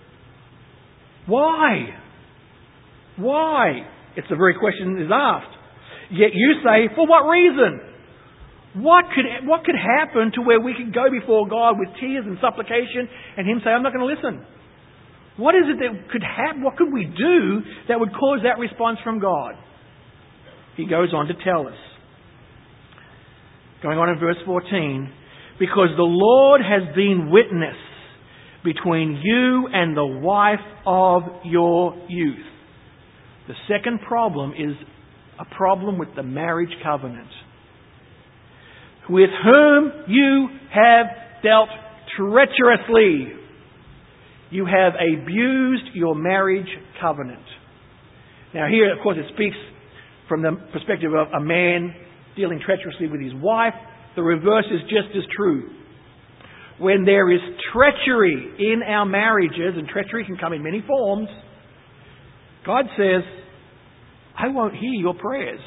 Why? Why? It's the very question that is asked. Yet you say, for what reason? What could happen to where we could go before God with tears and supplication and Him say, I'm not going to listen? What is it that could happen? What could we do that would cause that response from God? He goes on to tell us. Going on in verse 14, because the Lord has been witness between you and the wife of your youth. The second problem is a problem with the marriage covenant, with whom you have dealt treacherously. You have abused your marriage covenant. Now here, of course, it speaks from the perspective of a man dealing treacherously with his wife. The reverse is just as true. When there is treachery in our marriages, and treachery can come in many forms, God says, I won't hear your prayers.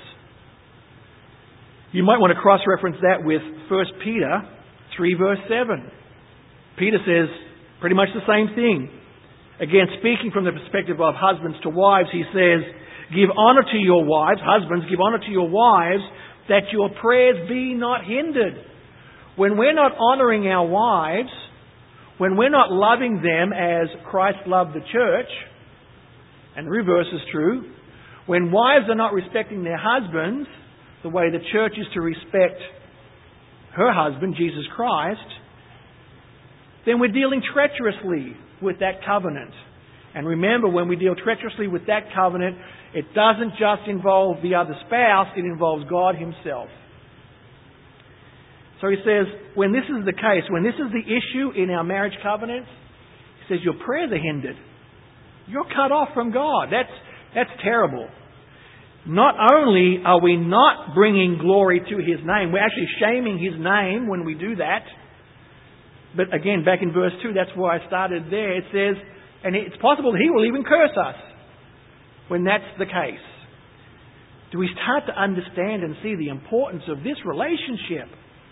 You might want to cross-reference that with 1 Peter 3 verse 7. Peter says pretty much the same thing. Again, speaking from the perspective of husbands to wives, he says, give honour to your wives, husbands, give honour to your wives, that your prayers be not hindered. When we're not honouring our wives, when we're not loving them as Christ loved the church, and the reverse is true, when wives are not respecting their husbands the way the church is to respect her husband, Jesus Christ, then we're dealing treacherously with that covenant. And remember, when we deal treacherously with that covenant, it doesn't just involve the other spouse, it involves God Himself. So he says, when this is the case, when this is the issue in our marriage covenants, he says, your prayers are hindered. You're cut off from God. That's terrible. Not only are we not bringing glory to His name, we're actually shaming His name when we do that. But again, back in verse 2, that's where I started there. It says, and it's possible that He will even curse us when that's the case. Do we start to understand and see the importance of this relationship?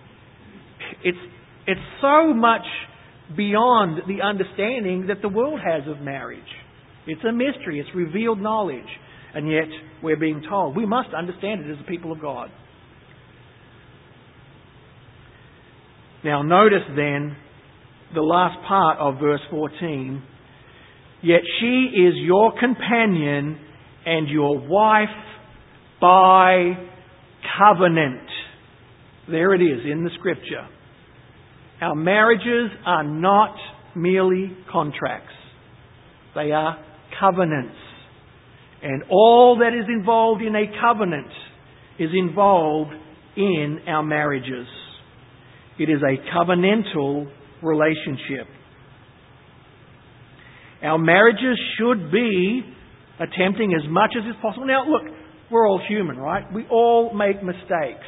It's so much beyond the understanding that the world has of marriage. It's a mystery. It's revealed knowledge. And yet we're being told we must understand it as the people of God. Now notice then the last part of verse 14. Yet she is your companion and your wife by covenant. There it is in the Scripture. Our marriages are not merely contracts. They are covenants. And all that is involved in a covenant is involved in our marriages. It is a covenantal relationship. Our marriages should be attempting as much as is possible. Now, look, we're all human, right? We all make mistakes.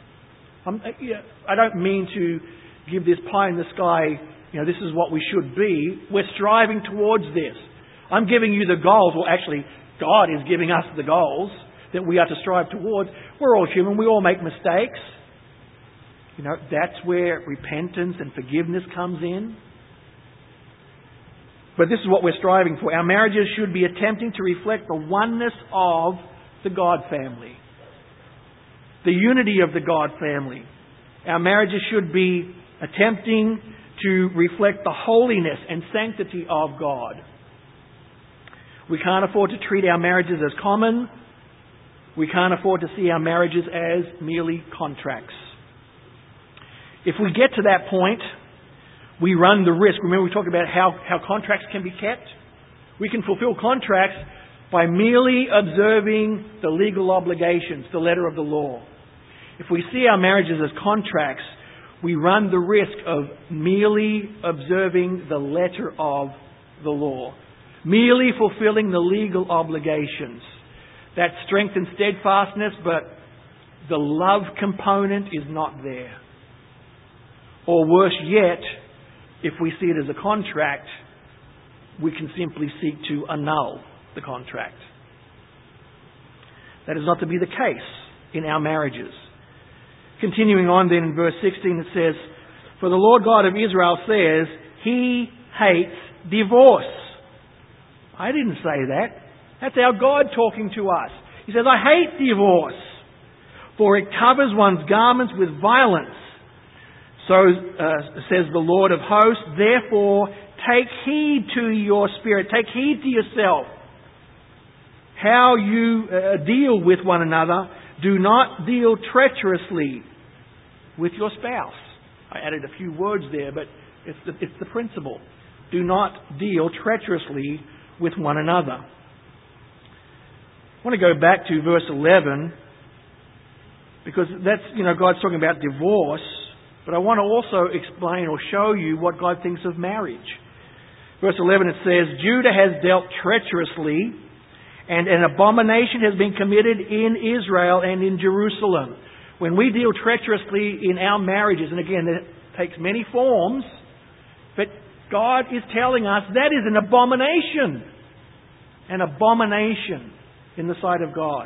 I don't mean to give this pie in the sky, this is what we should be. We're striving towards this. I'm giving you the goals. Well, actually, God is giving us the goals that we are to strive towards. We're all human. We all make mistakes. That's where repentance and forgiveness comes in. But this is what we're striving for. Our marriages should be attempting to reflect the oneness of the God family. The unity of the God family. Our marriages should be attempting to reflect the holiness and sanctity of God. We can't afford to treat our marriages as common. We can't afford to see our marriages as merely contracts. If we get to that point, we run the risk. Remember, we talked about how contracts can be kept? We can fulfill contracts by merely observing the legal obligations, the letter of the law. If we see our marriages as contracts, we run the risk of merely observing the letter of the law, merely fulfilling the legal obligations. That strength and steadfastness, but the love component is not there. Or worse yet, if we see it as a contract, we can simply seek to annul the contract. That is not to be the case in our marriages. Continuing on then in verse 16 it says, "For the Lord God of Israel says, He hates divorce." I didn't say that. That's our God talking to us. He says, "I hate divorce, for it covers one's garments with violence. So says the Lord of hosts, therefore take heed to your spirit, take heed to yourself, how you deal with one another. Do not deal treacherously with your spouse." I added a few words there, but it's the principle. Do not deal treacherously with one another. I want to go back to verse 11, because that's, God's talking about divorce, but I want to also explain or show you what God thinks of marriage. Verse 11 it says, "Judah has dealt treacherously, and an abomination has been committed in Israel and in Jerusalem." When we deal treacherously in our marriages, and again, that takes many forms, but God is telling us that is an abomination. An abomination in the sight of God.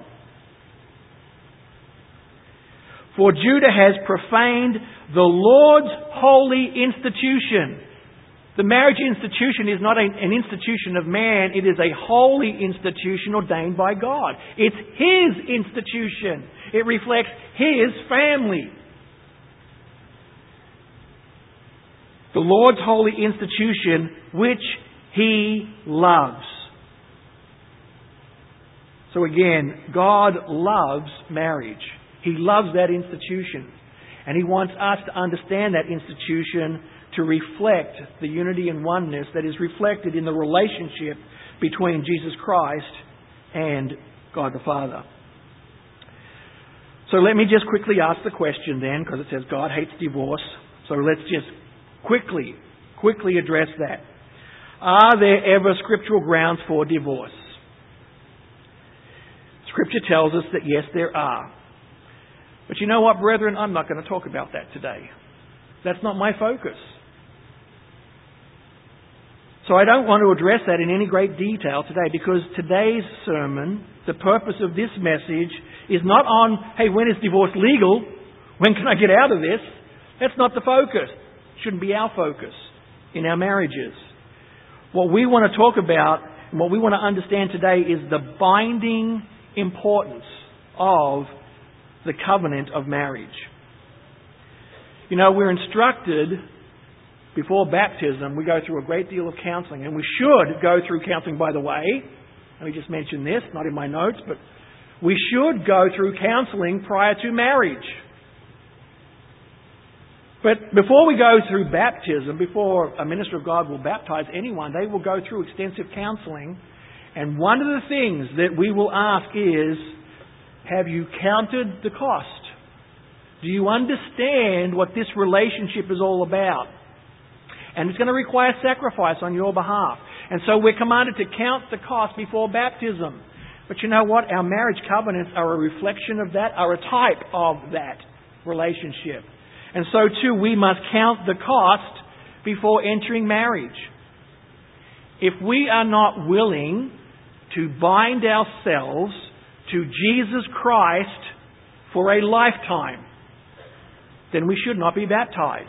"For Judah has profaned the Lord's holy institution." The marriage institution is not an institution of man. It is a holy institution ordained by God. It's His institution. It reflects His family. The Lord's holy institution, which He loves. So again, God loves marriage. He loves that institution. And He wants us to understand that institution to reflect the unity and oneness that is reflected in the relationship between Jesus Christ and God the Father. So let me just quickly ask the question then, because it says God hates divorce. So let's just quickly address that. Are there ever scriptural grounds for divorce? Scripture tells us that yes, there are. But you know what, brethren? I'm not going to talk about that today. That's not my focus. So I don't want to address that in any great detail today, because today's sermon, the purpose of this message, is not on, hey, when is divorce legal? When can I get out of this? That's not the focus. It shouldn't be our focus in our marriages. What we want to talk about and what we want to understand today is the binding importance of the covenant of marriage. We're instructed before baptism, we go through a great deal of counselling, and we should go through counselling, by the way. Let me just mention this, not in my notes, but we should go through counselling prior to marriage. But before we go through baptism, before a minister of God will baptize anyone, they will go through extensive counselling. And one of the things that we will ask is, have you counted the cost? Do you understand what this relationship is all about? And it's going to require sacrifice on your behalf. And so we're commanded to count the cost before baptism. But you know what? Our marriage covenants are a reflection of that, are a type of that relationship. And so too, we must count the cost before entering marriage. If we are not willing to bind ourselves to Jesus Christ for a lifetime, then we should not be baptized.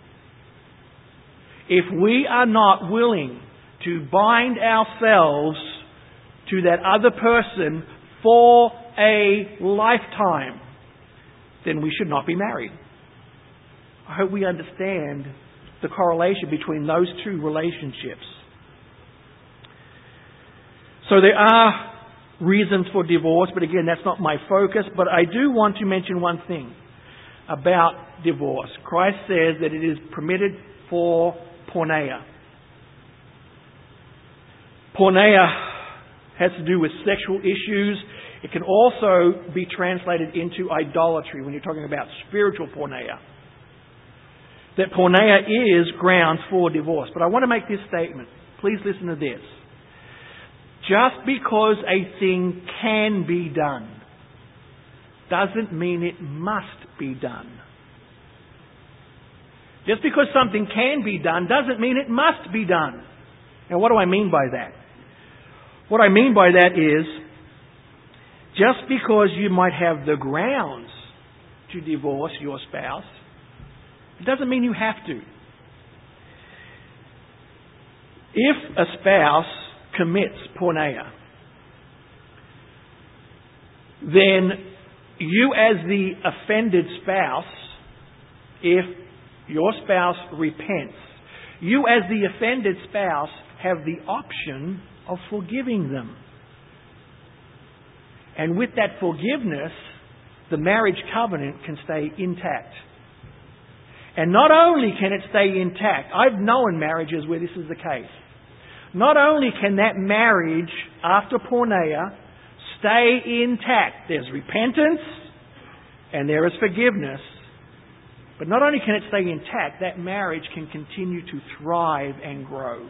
If we are not willing to bind ourselves to that other person for a lifetime, then we should not be married. I hope we understand the correlation between those two relationships. So there are reasons for divorce, but again, that's not my focus. But I do want to mention one thing about divorce. Christ says that it is permitted for porneia. Porneia has to do with sexual issues. It can also be translated into idolatry when you're talking about spiritual porneia. That porneia is grounds for divorce. But I want to make this statement. Please listen to this. Just because a thing can be done doesn't mean it must be done. Just because something can be done doesn't mean it must be done. Now, what do I mean by that? What I mean by that is, just because you might have the grounds to divorce your spouse, it doesn't mean you have to. If a spouse commits porneia, then you as the offended spouse, if your spouse repents, you as the offended spouse have the option of forgiving them. And with that forgiveness, the marriage covenant can stay intact. And not only can it stay intact, I've known marriages where this is the case. Not only can that marriage, after porneia, stay intact. There's repentance and there is forgiveness. But not only can it stay intact, that marriage can continue to thrive and grow.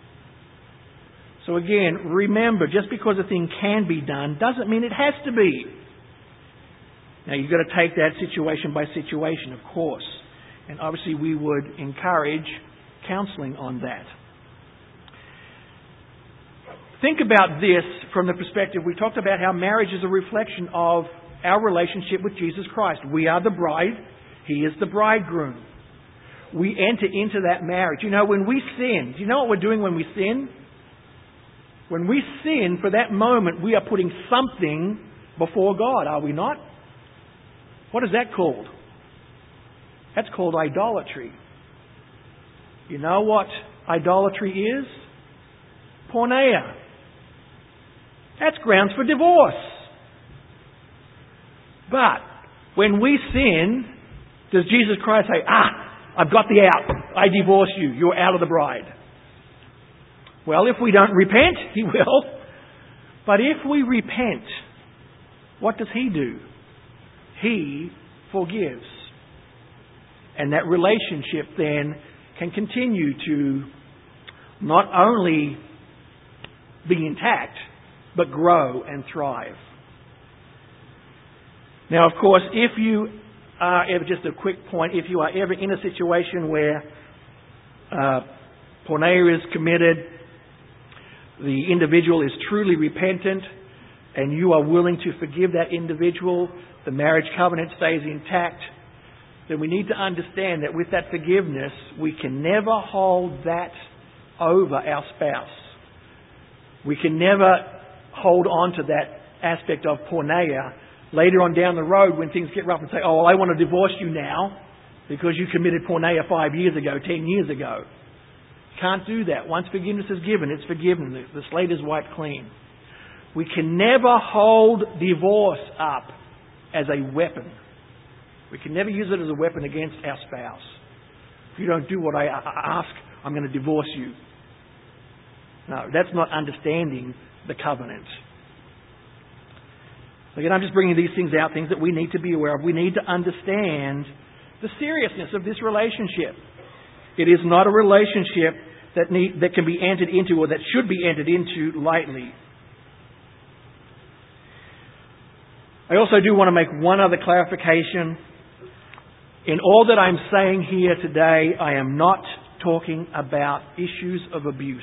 So again, remember, just because a thing can be done doesn't mean it has to be. Now you've got to take that situation by situation, of course. And obviously we would encourage counselling on that. Think about this from the perspective, we talked about how marriage is a reflection of our relationship with Jesus Christ. We are the bride. He is the bridegroom. We enter into that marriage. You know, when we sin, do you know what we're doing when we sin? When we sin, for that moment, we are putting something before God, are we not? What is that called? That's called idolatry. You know what idolatry is? Porneia. That's grounds for divorce. But when we sin, does Jesus Christ say, I've got the out. I divorce you. You're out of the bride. Well, if we don't repent, He will. But if we repent, what does He do? He forgives. And that relationship then can continue to not only be intact, but grow and thrive. Now, of course, if you are ever, just a quick point, if you are ever in a situation where porneia is committed, the individual is truly repentant, and you are willing to forgive that individual, the marriage covenant stays intact, then we need to understand that with that forgiveness, we can never hold that over our spouse. We can never hold on to that aspect of porneia later on down the road when things get rough and say, oh, well, I want to divorce you now because you committed porneia 5 years ago, 10 years ago. Can't do that. Once forgiveness is given, it's forgiven. The slate is wiped clean. We can never hold divorce up as a weapon. We can never use it as a weapon against our spouse. If you don't do what I ask, I'm going to divorce you. No, that's not understanding the covenant. Again, I'm just bringing these things out, things that we need to be aware of. We need to understand the seriousness of this relationship. It is not a relationship that can be entered into, or that should be entered into, lightly. I also do want to make one other clarification. In all that I'm saying here today, I am not talking about issues of abuse.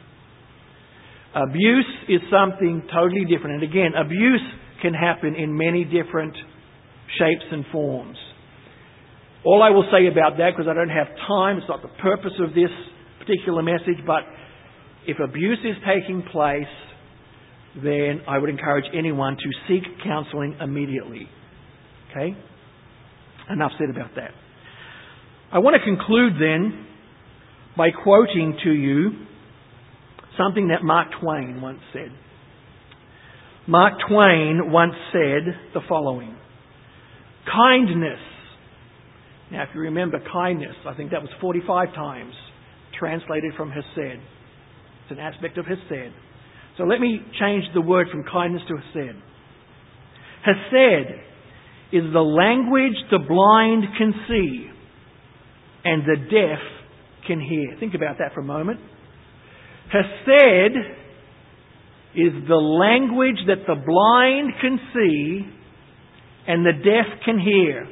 Abuse is something totally different. And again, abuse can happen in many different shapes and forms. All I will say about that, because I don't have time, it's not the purpose of this particular message, but if abuse is taking place, then I would encourage anyone to seek counselling immediately. Okay? Enough said about that. I want to conclude then by quoting to you something that Mark Twain once said. Mark Twain once said the following: kindness. Now, if you remember kindness, I think that was 45 times translated from Hesed. It's an aspect of Hesed. So let me change the word from kindness to Hesed. Hesed is the language the blind can see and the deaf can hear. Think about that for a moment. Hesed is the language that the blind can see and the deaf can hear.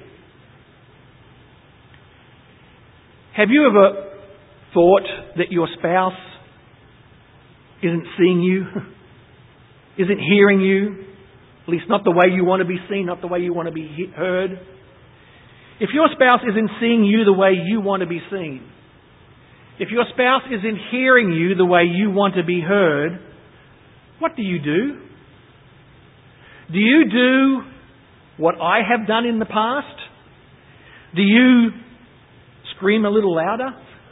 Have you ever thought that your spouse isn't seeing you, isn't hearing you, at least not the way you want to be seen, not the way you want to be heard? If your spouse isn't seeing you the way you want to be seen, if your spouse isn't hearing you the way you want to be heard, what do? Do you do what I have done in the past? Do you scream a little louder?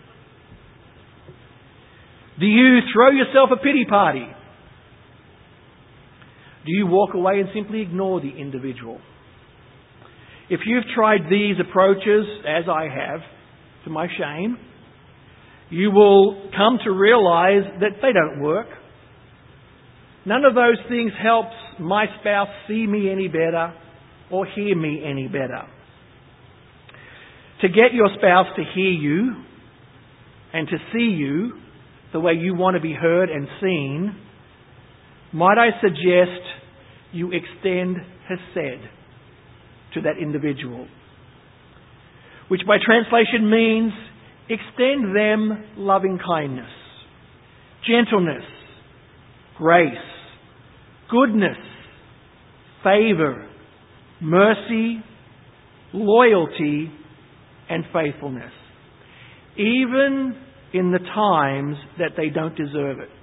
Do you throw yourself a pity party? Do you walk away and simply ignore the individual? If you've tried these approaches, as I have, to my shame, you will come to realize that they don't work. None of those things helps my spouse see me any better or hear me any better. To get your spouse to hear you and to see you the way you want to be heard and seen, might I suggest you extend Hesed to that individual, which by translation means extend them loving kindness, gentleness, grace, goodness, favour, mercy, loyalty, and faithfulness, even in the times that they don't deserve it.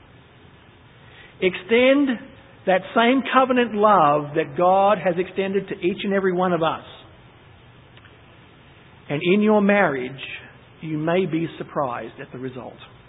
Extend that same covenant love that God has extended to each and every one of us. And in your marriage, you may be surprised at the result.